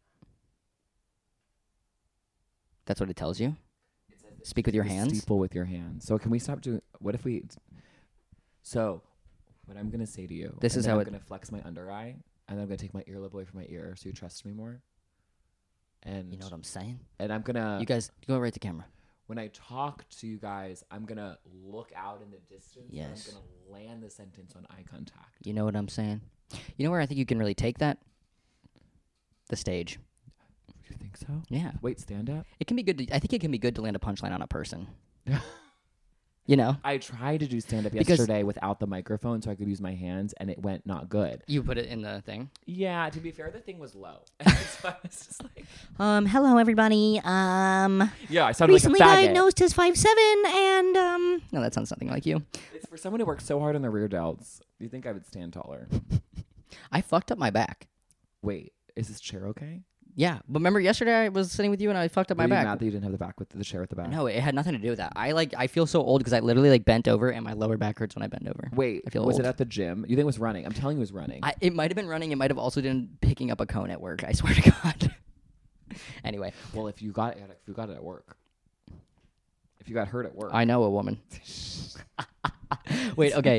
that's what it tells you? Speak with your The hands. Steeple with your hands. So can we stop doing? What if we? So, what I'm gonna say to you. This and is then how I'm it- gonna flex my under eye, and then I'm gonna take my earlobe away from my ear, so you trust me more. And You know what I'm saying? and I'm gonna. You guys go right to camera. when I talk to you guys, I'm gonna look out in the distance. Yes. And I'm gonna land the sentence on eye contact. You know what I'm saying? You know where I think you can really take that? The stage. You think so? Yeah. Wait, stand up. It can be good to, I think it can be good to land a punchline on a person. You know? I tried to do stand up Because- yesterday without the microphone, so I could use my hands, and it went not good. You put it in the thing. Yeah, to be fair, the thing was low. so I was just like, Um, hello everybody. Um, yeah, I sounded recently like a faggot. diagnosed as five seven, and um, No, that sounds nothing like you. It's for someone who works so hard on their rear delts. You think I would stand taller? I fucked up my back. Wait, is this chair okay? Yeah, but remember yesterday I was sitting with you and I fucked up Were my you back. mad that you didn't have the back with the chair at the back? No, it had nothing to do with that. I like I feel so old because I literally like bent over and my lower back hurts when I bend over. Wait, I feel was old. it at the gym? You think it was running? I'm telling you, it was running. I, it might have been running. It might have also been picking up a cone at work. I swear to God. Anyway, well, if you got it, if you got it at work, if you got hurt at work, I know a woman. Wait, okay.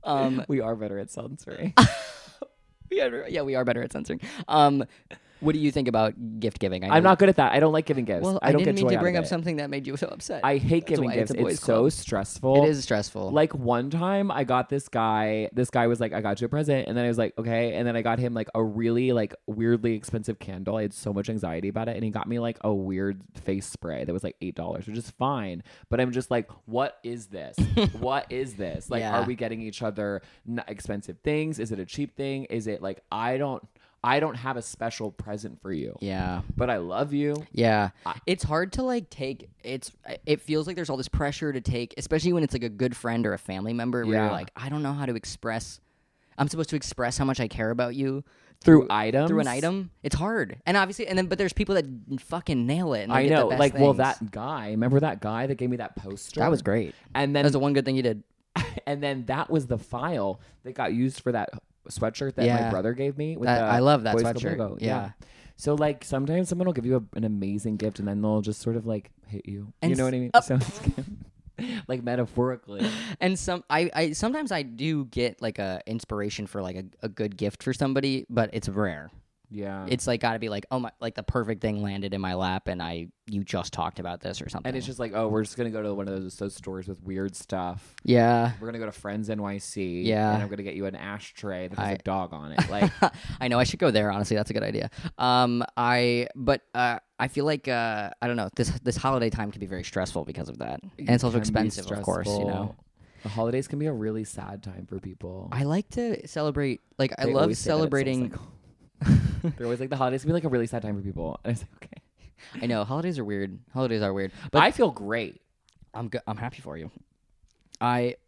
Um, We are better at censoring. we are, yeah, we are better at censoring. Um, what do you think about gift giving? I know I'm not good at that. I don't like giving gifts. Well, I I, don't didn't get mean joy to out bring of up it. something that made you so upset. I hate That's giving why gifts. It's, a boys It's so club. stressful. It is stressful. Like one time I got this guy, this guy was like, I got you a present. And then I was like, okay. And then I got him like a really like weirdly expensive candle. I had so much anxiety about it. And he got me like a weird face spray that was like eight dollars, which is fine. But I'm just like, what is this? What is this? Like, Yeah. are we getting each other n- expensive things? Is it a cheap thing? Is it like, I don't, I don't have a special present for you, yeah. but I love you. Yeah. It's hard to like take it's it feels like there's all this pressure to take, especially when it's like a good friend or a family member where Yeah. you're like, I don't know how to express I'm supposed to express how much I care about you Through items? Through an item. It's hard. And obviously and then but there's people that fucking nail it and they I get the know. best Like, well, things. that guy, remember that guy that gave me that poster? that was great. And then That's the one good thing you did. and then that was the file that got used for that sweatshirt that my Yeah. brother gave me. With That- the I love that Boys Club sweatshirt. logo. Yeah. So like sometimes someone will give you a, an amazing gift and then they'll just sort of like hit you. And you know s- what I mean? uh, So it's like metaphorically. And some I, I sometimes I do get like a inspiration for like a, a good gift for somebody, but it's rare. Yeah. It's like got to be like, oh my, like the perfect thing landed in my lap, and I you just talked about this or something. and it's just like, oh, we're just gonna go to one of those, those stores with weird stuff. yeah, We're gonna go to Friends N Y C. Yeah. And I'm gonna get you an ashtray that has I- a dog on it. Like I know I should go there. Honestly, that's a good idea. Um, I but uh, I feel like uh, I don't know. This this holiday time can be very stressful because of that, and it's also can be expensive, of course. You know, stressful. The holidays can be a really sad time for people. I like to celebrate. Like I They love always say that, it's celebrating. almost like- They're always like the holidays can be like a really sad time for people. And it's like, okay. I know holidays are weird. Holidays are weird, but But I feel great. I'm go- I'm happy for you. I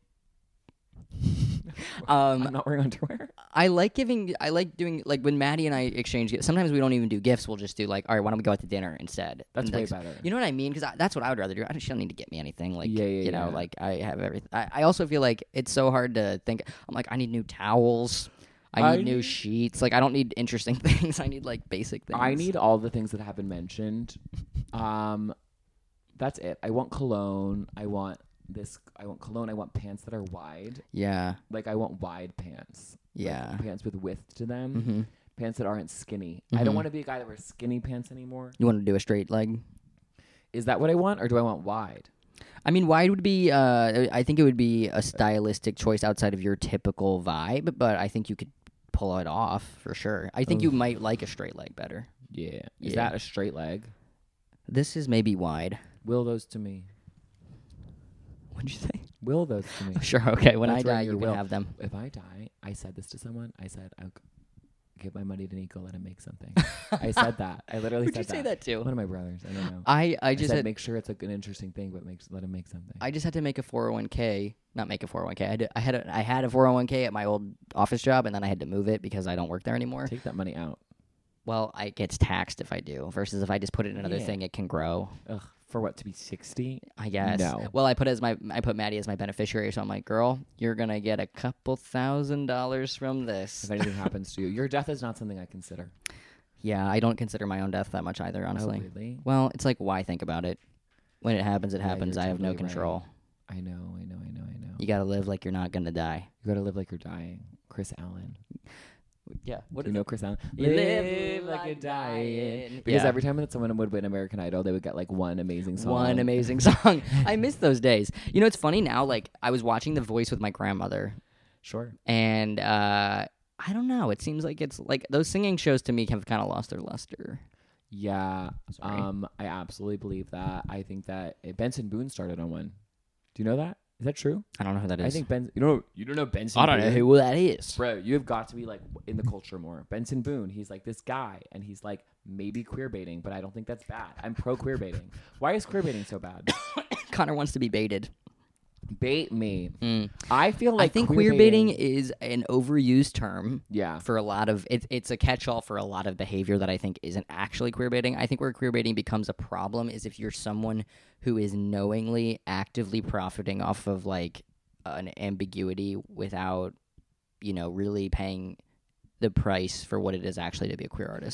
um I'm not wearing underwear. I like giving. I like doing like when Maddie and I exchange gifts. Sometimes we don't even do gifts. We'll just do like, all right, why don't we go out to dinner instead? That's And way that's- better. You know what I mean? Because that's what I would rather do. I don't, she don't need to get me anything. Like, Yeah, yeah, you know, yeah. like I have everything. I, I also feel like it's so hard to think. I'm like, I need new towels. I need I new need- sheets. Like, I don't need interesting things. I need like basic things. I need all the things that have been mentioned. Um, that's it. I want cologne. I want this. I want cologne. I want pants that are wide. Yeah. Like I want wide pants. Like, Yeah. pants with width to them. Mm-hmm. Pants that aren't skinny. I Mhm. don't want to be a guy that wears skinny pants anymore. You want to do a straight leg? Is that what I want, or do I want wide? I mean, wide would be. Uh, I think it would be a stylistic choice outside of your typical vibe, but I think you could pull it off for sure. I think you Oof. might like a straight leg better. Yeah. Is Yeah. that a straight leg? This is maybe wide. Will those to me? What'd you say? Will those to me? Sure. Okay. When That's I right, die, you you can will. have them. If I die, I said this to someone. I said, I'll g- give my money to Nico, let him make something. I said that. I literally Would said you say that. that too? One of my brothers. I don't know. I I I just said, had, make sure it's like an interesting thing, but make let him make something. I just had to make a four oh one k. Not make a four oh one k. I had to, I had a, I had a four oh one k at my old office job, and then I had to move it because I don't work there anymore. Take that money out. Well, I, it gets taxed if I do. Versus if I just put it in another Yeah. thing, it can grow. Ugh, for what, to be sixty? I guess. No. Well, I put as my I put Maddie as my beneficiary, so I'm like, girl, you're gonna get a couple thousand dollars from this. If anything happens to you. Your death is not something I consider. Yeah, I don't consider my own death that much either, honestly. Oh, really? Well, it's like, why think about it? When it happens, it Yeah, happens. you're I have no totally right. control. I know, I know, I know, I know. You gotta live like you're not gonna die. You gotta live like you're dying. Chris Allen. Yeah. What Do you know Chris Allen? You live like you're dying. Because Yeah. every time that someone would win American Idol, they would get like one amazing song. One amazing song. I miss those days. You know, it's funny now. Like, I was watching The Voice with my grandmother, Sure. and uh, I don't know. It seems like it's like those singing shows to me have kind of lost their luster. Yeah. Sorry. Um, I absolutely believe that. I think that eh, Benson Boone started on one. Do you know that? Is that true? I don't know who that is. I think Ben. You know, you don't know Benson. I don't know Boone? who that is. Bro, you have got to be like in the culture more. Benson Boone, he's like this guy, and he's like maybe queer baiting, but I don't think that's bad. I'm pro queer baiting. Why is queer baiting so bad? Connor wants to be baited. Bait me. Mm. I feel like I think queer baiting is an overused term. Yeah. For a lot of it, it's a catch-all for a lot of behavior that I think isn't actually queer baiting. I think where queer baiting becomes a problem is if you're someone who is knowingly, actively profiting off of like an ambiguity without, you know, really paying the price for what it is actually to be a queer artist.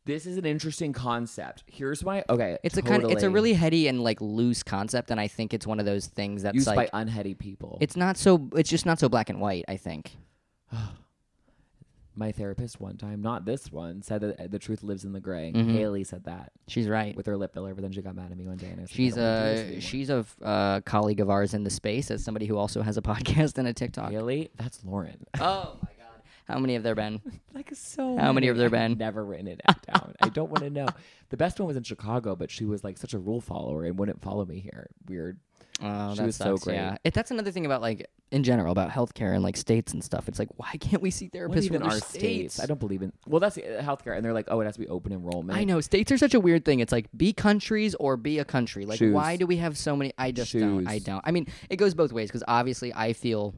This is an interesting concept. Here's my okay. It's a kind of, it's a totally really heady and like loose concept, and I think it's one of those things that's used like by unheady people. it's not so it's just not so black and white, I think. My therapist one time, not this one, said that uh, the truth lives in the gray. Mhm. Haley said that She's right. with her lip filler, but then she got mad at me one day, and I was like, She's I don't wanna do this a anymore. she's a f- uh, colleague of ours in the space, as somebody who also has a podcast and a TikTok. Haley. That's Lauren. Oh my god. How many have there been? Like so. How many have there I've been? Never written it down. I don't want to know. The best one was in Chicago, but she was like such a rule follower and wouldn't follow me here. Weird. Oh, She that was so sucks, great. Yeah, it, that's another thing about like in general about healthcare and like states and stuff. It's like, why can't we see What therapists even from other our states? states? I don't believe in. Well, that's uh, healthcare, and they're like, oh, it has to be open enrollment. I know states are such a weird thing. It's like be countries or be a country. Like, Choose. why do we have so many? I just don't. I Choose. don't. I mean, it goes both ways because obviously I feel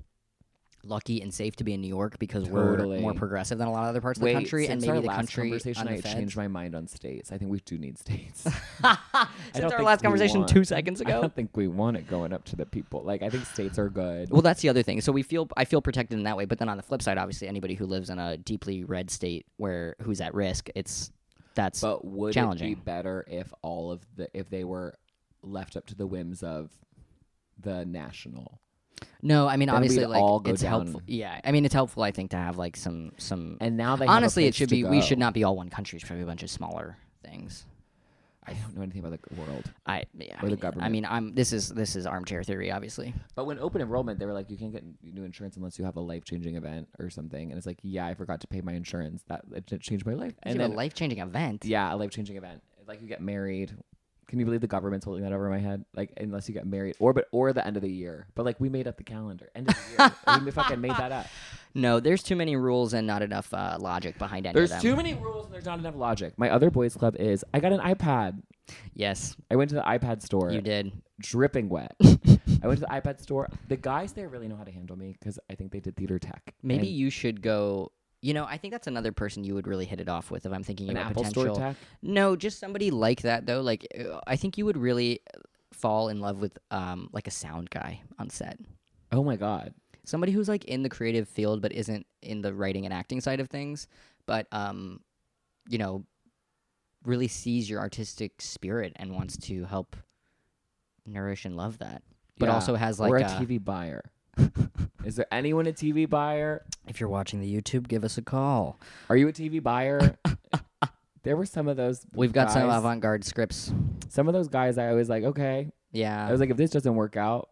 lucky and safe to be in New York because we're Totally. more progressive than a lot of other parts Wait, of the country, and since maybe our the last country conversation, I unfed. changed my mind on states. I think we do need states. Since don't our think last we conversation want- two seconds I ago. don't think we want it going up to the people. Like, I think states are good. Well, that's the other thing. So we feel I feel protected in that way, but then on the flip side, obviously, anybody who lives in a deeply red state where who's at risk, it's that's But would it challenging. be better if all of the if they were left up to the whims of the national? no. I mean, Then obviously, we'd like all go it's down. helpful. Yeah, I mean, it's helpful. I think to have like some some. And now they have a Honestly, it place should to be. We go. should not be all one country. It should be a bunch of smaller things. I don't know anything about the world. I yeah. Or I the mean, government. I mean, I'm. This is this is armchair theory, obviously. But when open enrollment, they were like, you can't get new insurance unless you have a life changing event or something. And it's like, yeah, I forgot to pay my insurance. That it did changed my life. And And a then, life changing event. yeah, a life changing event. Like you get married. Can you believe the government's holding that over my head? Like, unless you get married, or but or the end of the year. But like, we made up the calendar. End of the year. we fucking made that up. No, there's too many rules and not enough uh, logic behind any There's of them. too many rules and there's not enough logic. My other boys' club is I got an iPad. Yes, I went to the iPad store. you did. Dripping wet. I went to the iPad store. The guys there really know how to handle me because I think they did theater tech. Maybe And you should go. You know, I think that's another person you would really hit it off with if I'm thinking an about Apple potential. store tech. No, just somebody like that though. Like, uh, I think you would really fall in love with um like a sound guy on set. Oh my god. Somebody who's like in the creative field but isn't in the writing and acting side of things, but um, you know, really sees your artistic spirit and wants to help nourish and love that. But Yeah. also has like or a uh, T V buyer. Is there anyone a T V buyer? if you're watching the YouTube, give us a call. Are you a T V buyer? There were some of those. We've got some guys- avant-garde scripts. Some of those guys. I was like, okay. Yeah. I was like, if this doesn't work out,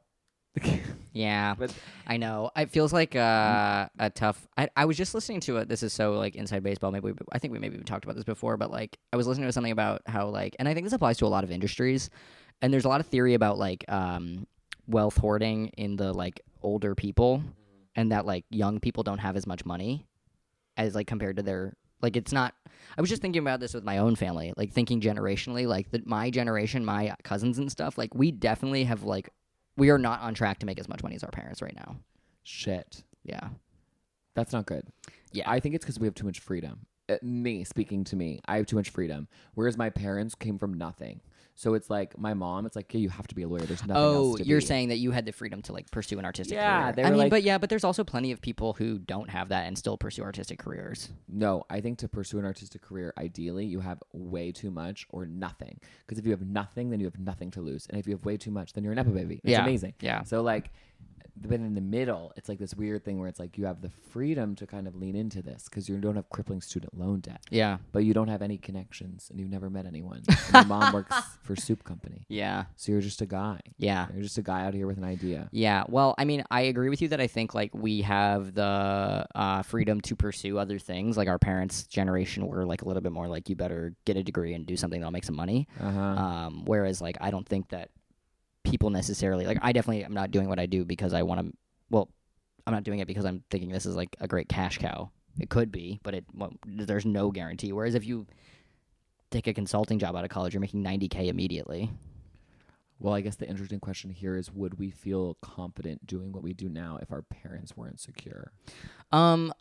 Yeah, but I know. It feels like uh, a tough. I, I was just listening to it. This is so like inside baseball. Maybe we, I think we maybe we talked about this before, but like I was listening to something about how like, and I think this applies to a lot of industries. And there's a lot of theory about like um, wealth hoarding in the like older people, and that like young people don't have as much money as like compared to their like it's not. I was just thinking about this with my own family, like thinking generationally, like that my generation, my cousins and stuff. Like we definitely have like. We are not on track to make as much money as our parents right now. shit, Yeah. that's not good. Yeah. I think it's because we have too much freedom. Uh, me speaking to me, I have too much freedom. Whereas my parents came from nothing. So it's like my mom. It's like, yeah, you have to be a lawyer. There's nothing Oh, else to you're be. saying that you had the freedom to like pursue an artistic Yeah, career. they I were mean, like- but yeah, but there's also plenty of people who don't have that and still pursue artistic careers. No, I think to pursue an artistic career, ideally, you have way too much or nothing. Because if you have nothing, then you have nothing to lose. And if you have way too much, then you're an epic baby. It's Yeah. amazing. Yeah. So like, but in the middle, it's like this weird thing where it's like you have the freedom to kind of lean into this because you don't have crippling student loan debt, Yeah. but you don't have any connections and you've never met anyone. And your mom works for Soup Company, Yeah. so you're just a guy. Yeah. You're just a guy out here with an idea. Yeah. Well, I mean, I agree with you that I think like we have the uh, freedom to pursue other things. Like our parents' generation were like a little bit more like you better get a degree and do something that'll make some money. Uh huh. Um, whereas like I don't think that people necessarily like I definitely am not doing what I do because I want to. Well, I'm not doing it because I'm thinking this is like a great cash cow. It could be, but it well, there's no guarantee. Whereas if you take a consulting job out of college, you're making ninety K immediately. Well, I guess the interesting question here is: would we feel confident doing what we do now if our parents weren't secure? Um,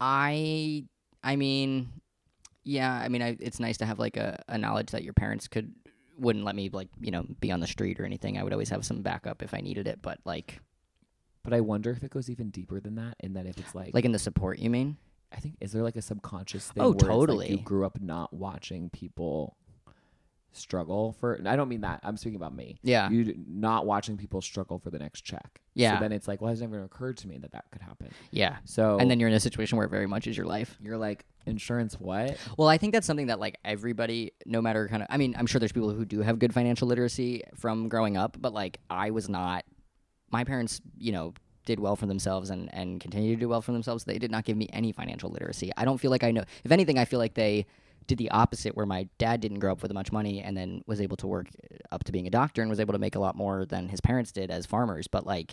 I I mean, yeah, I mean, I, it's nice to have like a, a knowledge that your parents could wouldn't let me like you know be on the street or anything. I would always have some backup if I needed it, but like But I wonder if it goes even deeper than that. In that, if it's like, like in the support, you mean? I think is there like a subconscious thing? Oh, where it's, like, totally. you grew up not watching people struggle for. I don't mean that. I'm speaking about me. Yeah. You d- not watching people struggle for the next check. Yeah. So then it's like, well, it has never occurred to me that that could happen. Yeah. So And then you're in a situation where it very much is your life. you're like, insurance what? Well, I think that's something that like everybody, no matter kind of, I mean, I'm sure there's people who do have good financial literacy from growing up, but like I was not, my parents, you know, did well for themselves and, and continue to do well for themselves. They did not give me any financial literacy. I don't feel like I know, if anything, I feel like they did the opposite where my dad didn't grow up with much money and then was able to work up to being a doctor and was able to make a lot more than his parents did as farmers. But like,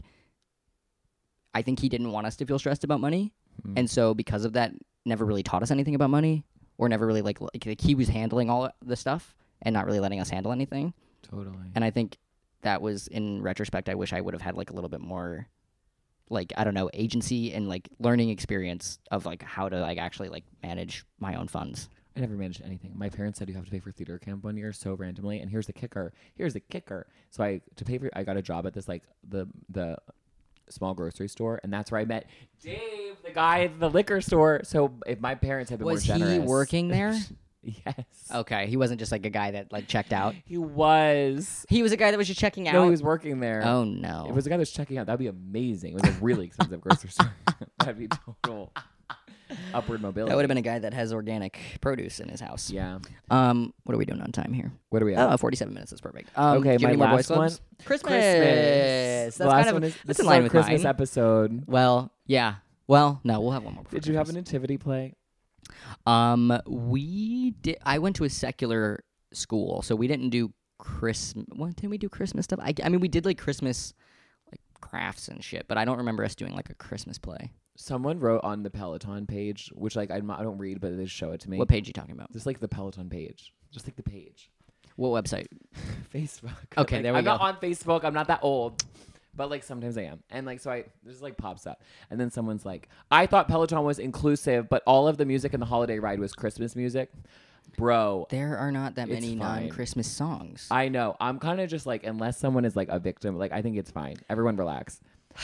I think he didn't want us to feel stressed about money. Mm. And so because of that, never really taught us anything about money or never really like, like, like he was handling all the stuff and not really letting us handle anything. Totally. And I think that was, in retrospect, I wish I would have had like a little bit more like, I don't know, agency and like learning experience of like how to like actually like manage my own funds. I never managed anything. My parents said you have to pay for theater camp one year so randomly, and here's the kicker. Here's the kicker. So I to pay for I got a job at this like the the small grocery store, and that's where I met Dave, the guy at the liquor store. So if my parents had been Was more generous, he working there? Yes. Okay, he wasn't just like a guy that like checked out. He was. He was a guy that was just checking out. No, he was working there. Oh no. It was a guy that was checking out. That'd be amazing. It was a really expensive grocery store. That'd be total upward mobility. That would have been a guy that has organic produce in his house. Yeah. Um, what are we doing on time here? What are we at? Oh, forty-seven minutes is perfect. Um, Okay, do you have my any more last boys clubs? one- Christmas. Christmas. That's The last kind of one is that's this in is line our with Christmas mine. episode. Well, yeah. Well, no, we'll have one more. before Did you have a Christmas. nativity play? Um, we did. I went to a secular school, so we didn't do Christmas. What did we do? Christmas stuff. I, I mean, we did like Christmas, like crafts and shit. But I don't remember us doing like a Christmas play. Someone wrote on the Peloton page, which like I'm not, I don't read, but they show it to me. What page are you talking about? Just like the Peloton page. Just like the page. What website? Facebook. Okay, Like, there we I'm go. not on Facebook. I'm not that old. But like sometimes I am. And like so I this like pops up. And then someone's like, I thought Peloton was inclusive, but all of the music in the holiday ride was Christmas music. Bro, There are not that It's many fine. non-Christmas songs. I know. I'm kind of just like, unless someone is like a victim, like I think it's fine. Everyone relax.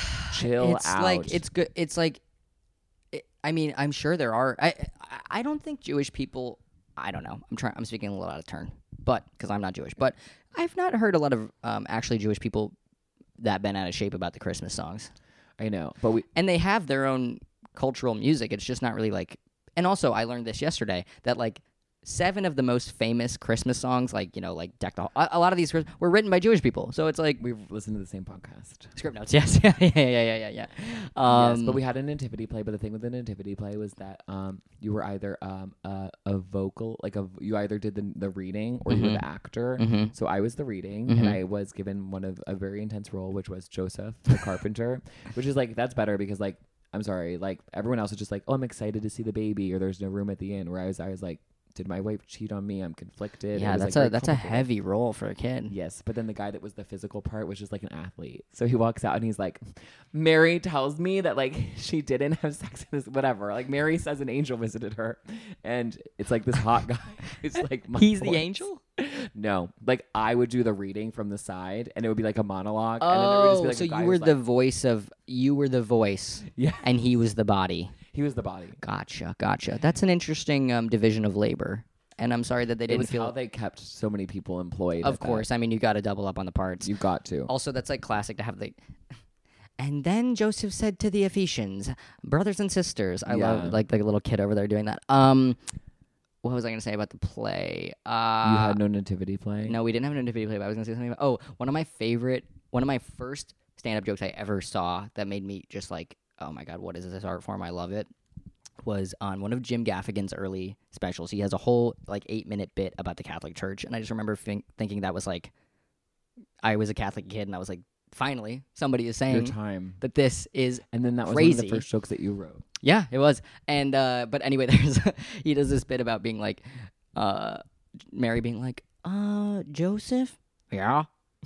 Chill it's out. like it's good. It's like, it, I mean, I'm sure there are. I I- I don't think Jewish people. I don't know. I'm trying. I'm speaking a little out of turn, but because I'm not Jewish, but I've not heard a lot of um, actually Jewish people that been out of shape about the Christmas songs. I know. But we And they have their own cultural music. It's just not really like. And also, I learned this yesterday that like seven of the most famous Christmas songs, like you know, like Deck the Hall, a, a lot of these Chris- were written by Jewish people. So it's like we've listened to the same podcast. script notes. Yes, yeah, yeah, yeah, yeah, yeah, yeah. Um, yes, but we had a nativity play. But the thing with the nativity play was that um, you were either um, a, a vocal, like a you either did the the reading or you were Mhm. the actor. Mhm. So I was the reading, Mhm. and I was given one of a very intense role, which was Joseph the carpenter, which is like that's better because like I'm sorry, like everyone else is just like, oh, I'm excited to see the baby, or there's no room at the inn. Where I was, I was like, did my wife cheat on me? I'm conflicted. It Yeah, was, that's like, a very that's a complicated. heavy role for a kid. Yes, but then the guy that was the physical part was just like an athlete. So he walks out and he's like, Mary tells me that like she didn't have sex in this, whatever. Like Mary says an angel visited her, and it's like this hot guy. It's like my He's the voice. angel. No, like I would do the reading from the side, and it would be like a monologue. and then there would just Oh, be, like, so a guy you were who's the like- voice of you were the voice, yeah. and he was the body. He was the body. Gotcha, gotcha. That's an interesting um, division of labor, and I'm sorry that they It didn't was feel. how they kept so many people employed. Of at that. course, I mean you got to double up on the parts. You've got to. Also, that's like classic to have the. And then Joseph said to the Ephesians, brothers and sisters. I Yeah. love like the little kid over there doing that. Um, what was I going to say about the play? Uh, You had no nativity play. No, we didn't have an nativity play, but I was going to say something about. Oh, one of my favorite, one of my first stand-up jokes I ever saw that made me just like, oh my god, what is this art form? I love it. Was on one of Jim Gaffigan's early specials. He has a whole like eight-minute bit about the Catholic Church, and I just remember think, thinking that was like, I was a Catholic kid, and I was like, finally, somebody is Your saying time. that this is And then that was one crazy. of the first jokes that you wrote. yeah, it was. And uh but anyway, there's he does this bit about being like uh Mary being like, "Uh, Joseph? Yeah.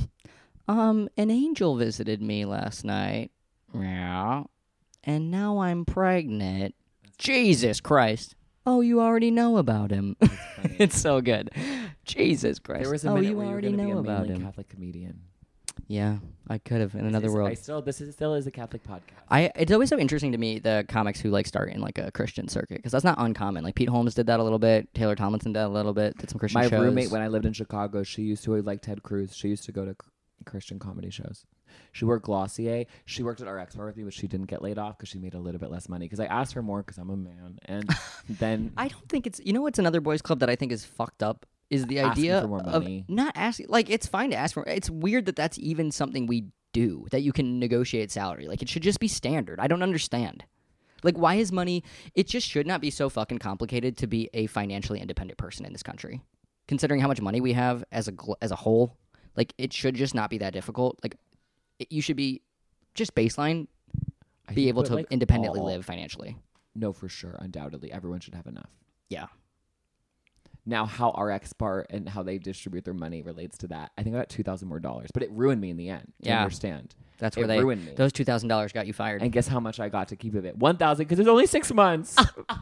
Um, an angel visited me last night. Yeah. And now I'm pregnant. Jesus Christ. Oh, you already know about him." funny. It's so good. Jesus Christ. There was a oh, minute you where you were already going to know be a about mainly him. Catholic comedian. Yeah. I could have in This another is- world. I still this is still is a Catholic podcast. I it's always so interesting to me the comics who like start in like a Christian circuit because that's not uncommon. Like Pete Holmes did that a little bit. Taylor Tomlinson did that a little bit. Did some Christian My shows. roommate when I lived in Chicago, she used to like Ted Cruz. She used to go to cr- Christian comedy shows. She worked Glossier. She worked at our X Bar with me, but she didn't get laid off because she made a little bit less money. Because I asked her more because I'm a man, and then I don't think it's you know what's another boys club that I think is fucked up is the Asking idea for more of money. not asking like it's fine to ask for it's weird that that's even something we do that you can negotiate salary like it should just be standard. I don't understand. Like why is money it just should not be so fucking complicated to be a financially independent person in this country. Considering how much money we have as a gl- as a whole, like it should just not be that difficult. Like it, you should be just baseline I be think able that, to like, independently all- live financially. No, for sure, undoubtedly, everyone should have enough. Yeah. Now, how our X Bar and how they distribute their money relates to that, I think I got two thousand more dollars, but it ruined me in the end. Do you Yeah. understand? That's where It they ruined me. those two thousand dollars got you fired. And guess how much I got to keep of it? One thousand because it was only six months.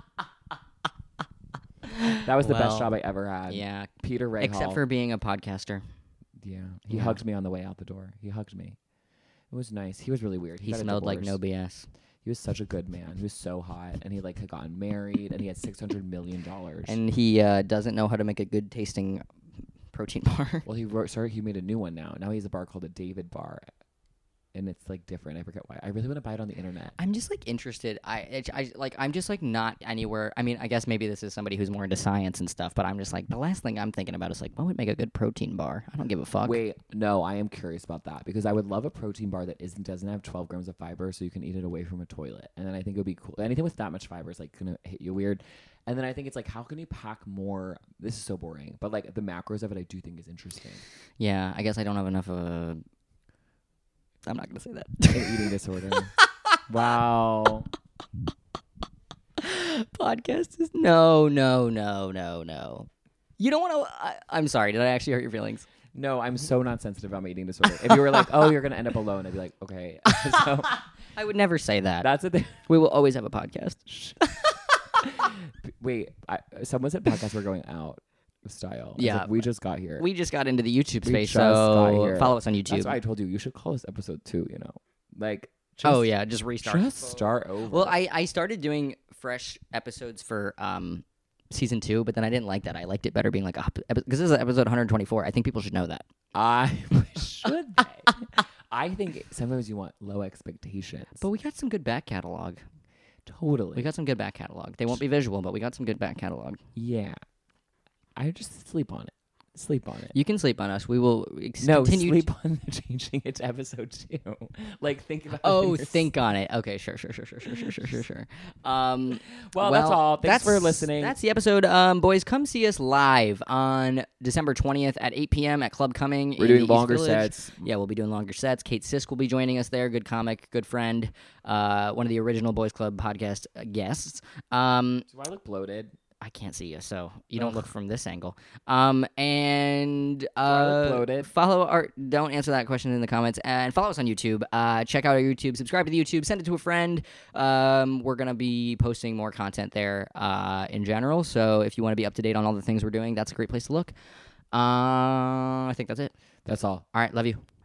That was the Well, best job I ever had. yeah. Peter Ray Except Hall. for being a podcaster. Yeah, he Yeah. hugged me on the way out the door. He hugged me. It was nice. He was really weird. He got a smelled like no divorce. B S. He was such a good man. He was so hot, and he like had gotten married, and he had six hundred million dollars. And he uh, doesn't know how to make a good tasting protein bar. Well, he wrote. Sorry, he made a new one now. Now he has a bar called the David Bar, and it's like different. I forget why. I really want to buy it on the internet. I'm just like interested. I, it, I like I'm just like not anywhere. I mean, I guess maybe this is somebody who's more into science and stuff, but I'm just like the last thing I'm thinking about is like what would make a good protein bar? I don't give a fuck. Wait, no, I am curious about that because I would love a protein bar that isn't doesn't have twelve grams of fiber, so you can eat it away from a toilet. And then I think it would be cool. Anything with that much fiber is like gonna hit you weird. And then I think it's like, how can you pack more? This is so boring, but like the macros of it, I do think is interesting. Yeah, I guess I don't have enough of a. I'm not gonna say that. An eating disorder. Wow. Podcast is no, no, no, no, no. You don't want to. I'm sorry. Did I actually hurt your feelings? No, I'm so not sensitive about my eating disorder. If you were like, oh, you're gonna end up alone, I'd be like, okay. So I would never say that. that's the thing. We will always have a podcast. Wait, I, someone said podcasts were going out of style. I was Yeah. like, we just got here. We just got into the YouTube We space, just got so here. follow us on YouTube. That's why I told you you should call this episode two. You know, like. Just, oh yeah, just restart. Just start over. Well, I, I started doing fresh episodes for um season two, but then I didn't like that. I liked it better being like because this is episode one twenty-four. I think people should know that. I should they? I think sometimes you want low expectations. But we got some good back catalog. totally. We got some good back catalog. They won't be visual, but we got some good back catalog. yeah. I just sleep on it. Sleep on it. You can sleep on us. We will ex- No, continue. sleep on the changing it to episode two. Like think about. Oh, it in think on it. Okay, sure, sure, sure, sure, sure, sure, sure, sure, sure. Um, Well, that's all. Thanks for that's- listening. That's the episode. Um, boys, come see us live on December twentieth at eight p.m. at Club Cumming. We're in doing the East longer Village. sets. Yeah, we'll be doing longer sets. Kate Sisk will be joining us there. Good comic, good friend. Uh, one of the original Boys Club podcast uh, guests. Um, Do I look bloated? I can't see you, so you don't look from this angle. Um, and I look uh, bloated? follow our. Don't answer that question in the comments, and follow us on YouTube. Uh, check out our YouTube. Subscribe to the YouTube. Send it to a friend. Um, we're gonna be posting more content there uh, in general. So if you want to be up to date on all the things we're doing, that's a great place to look. Uh, I think that's it. That's all. All right, love you.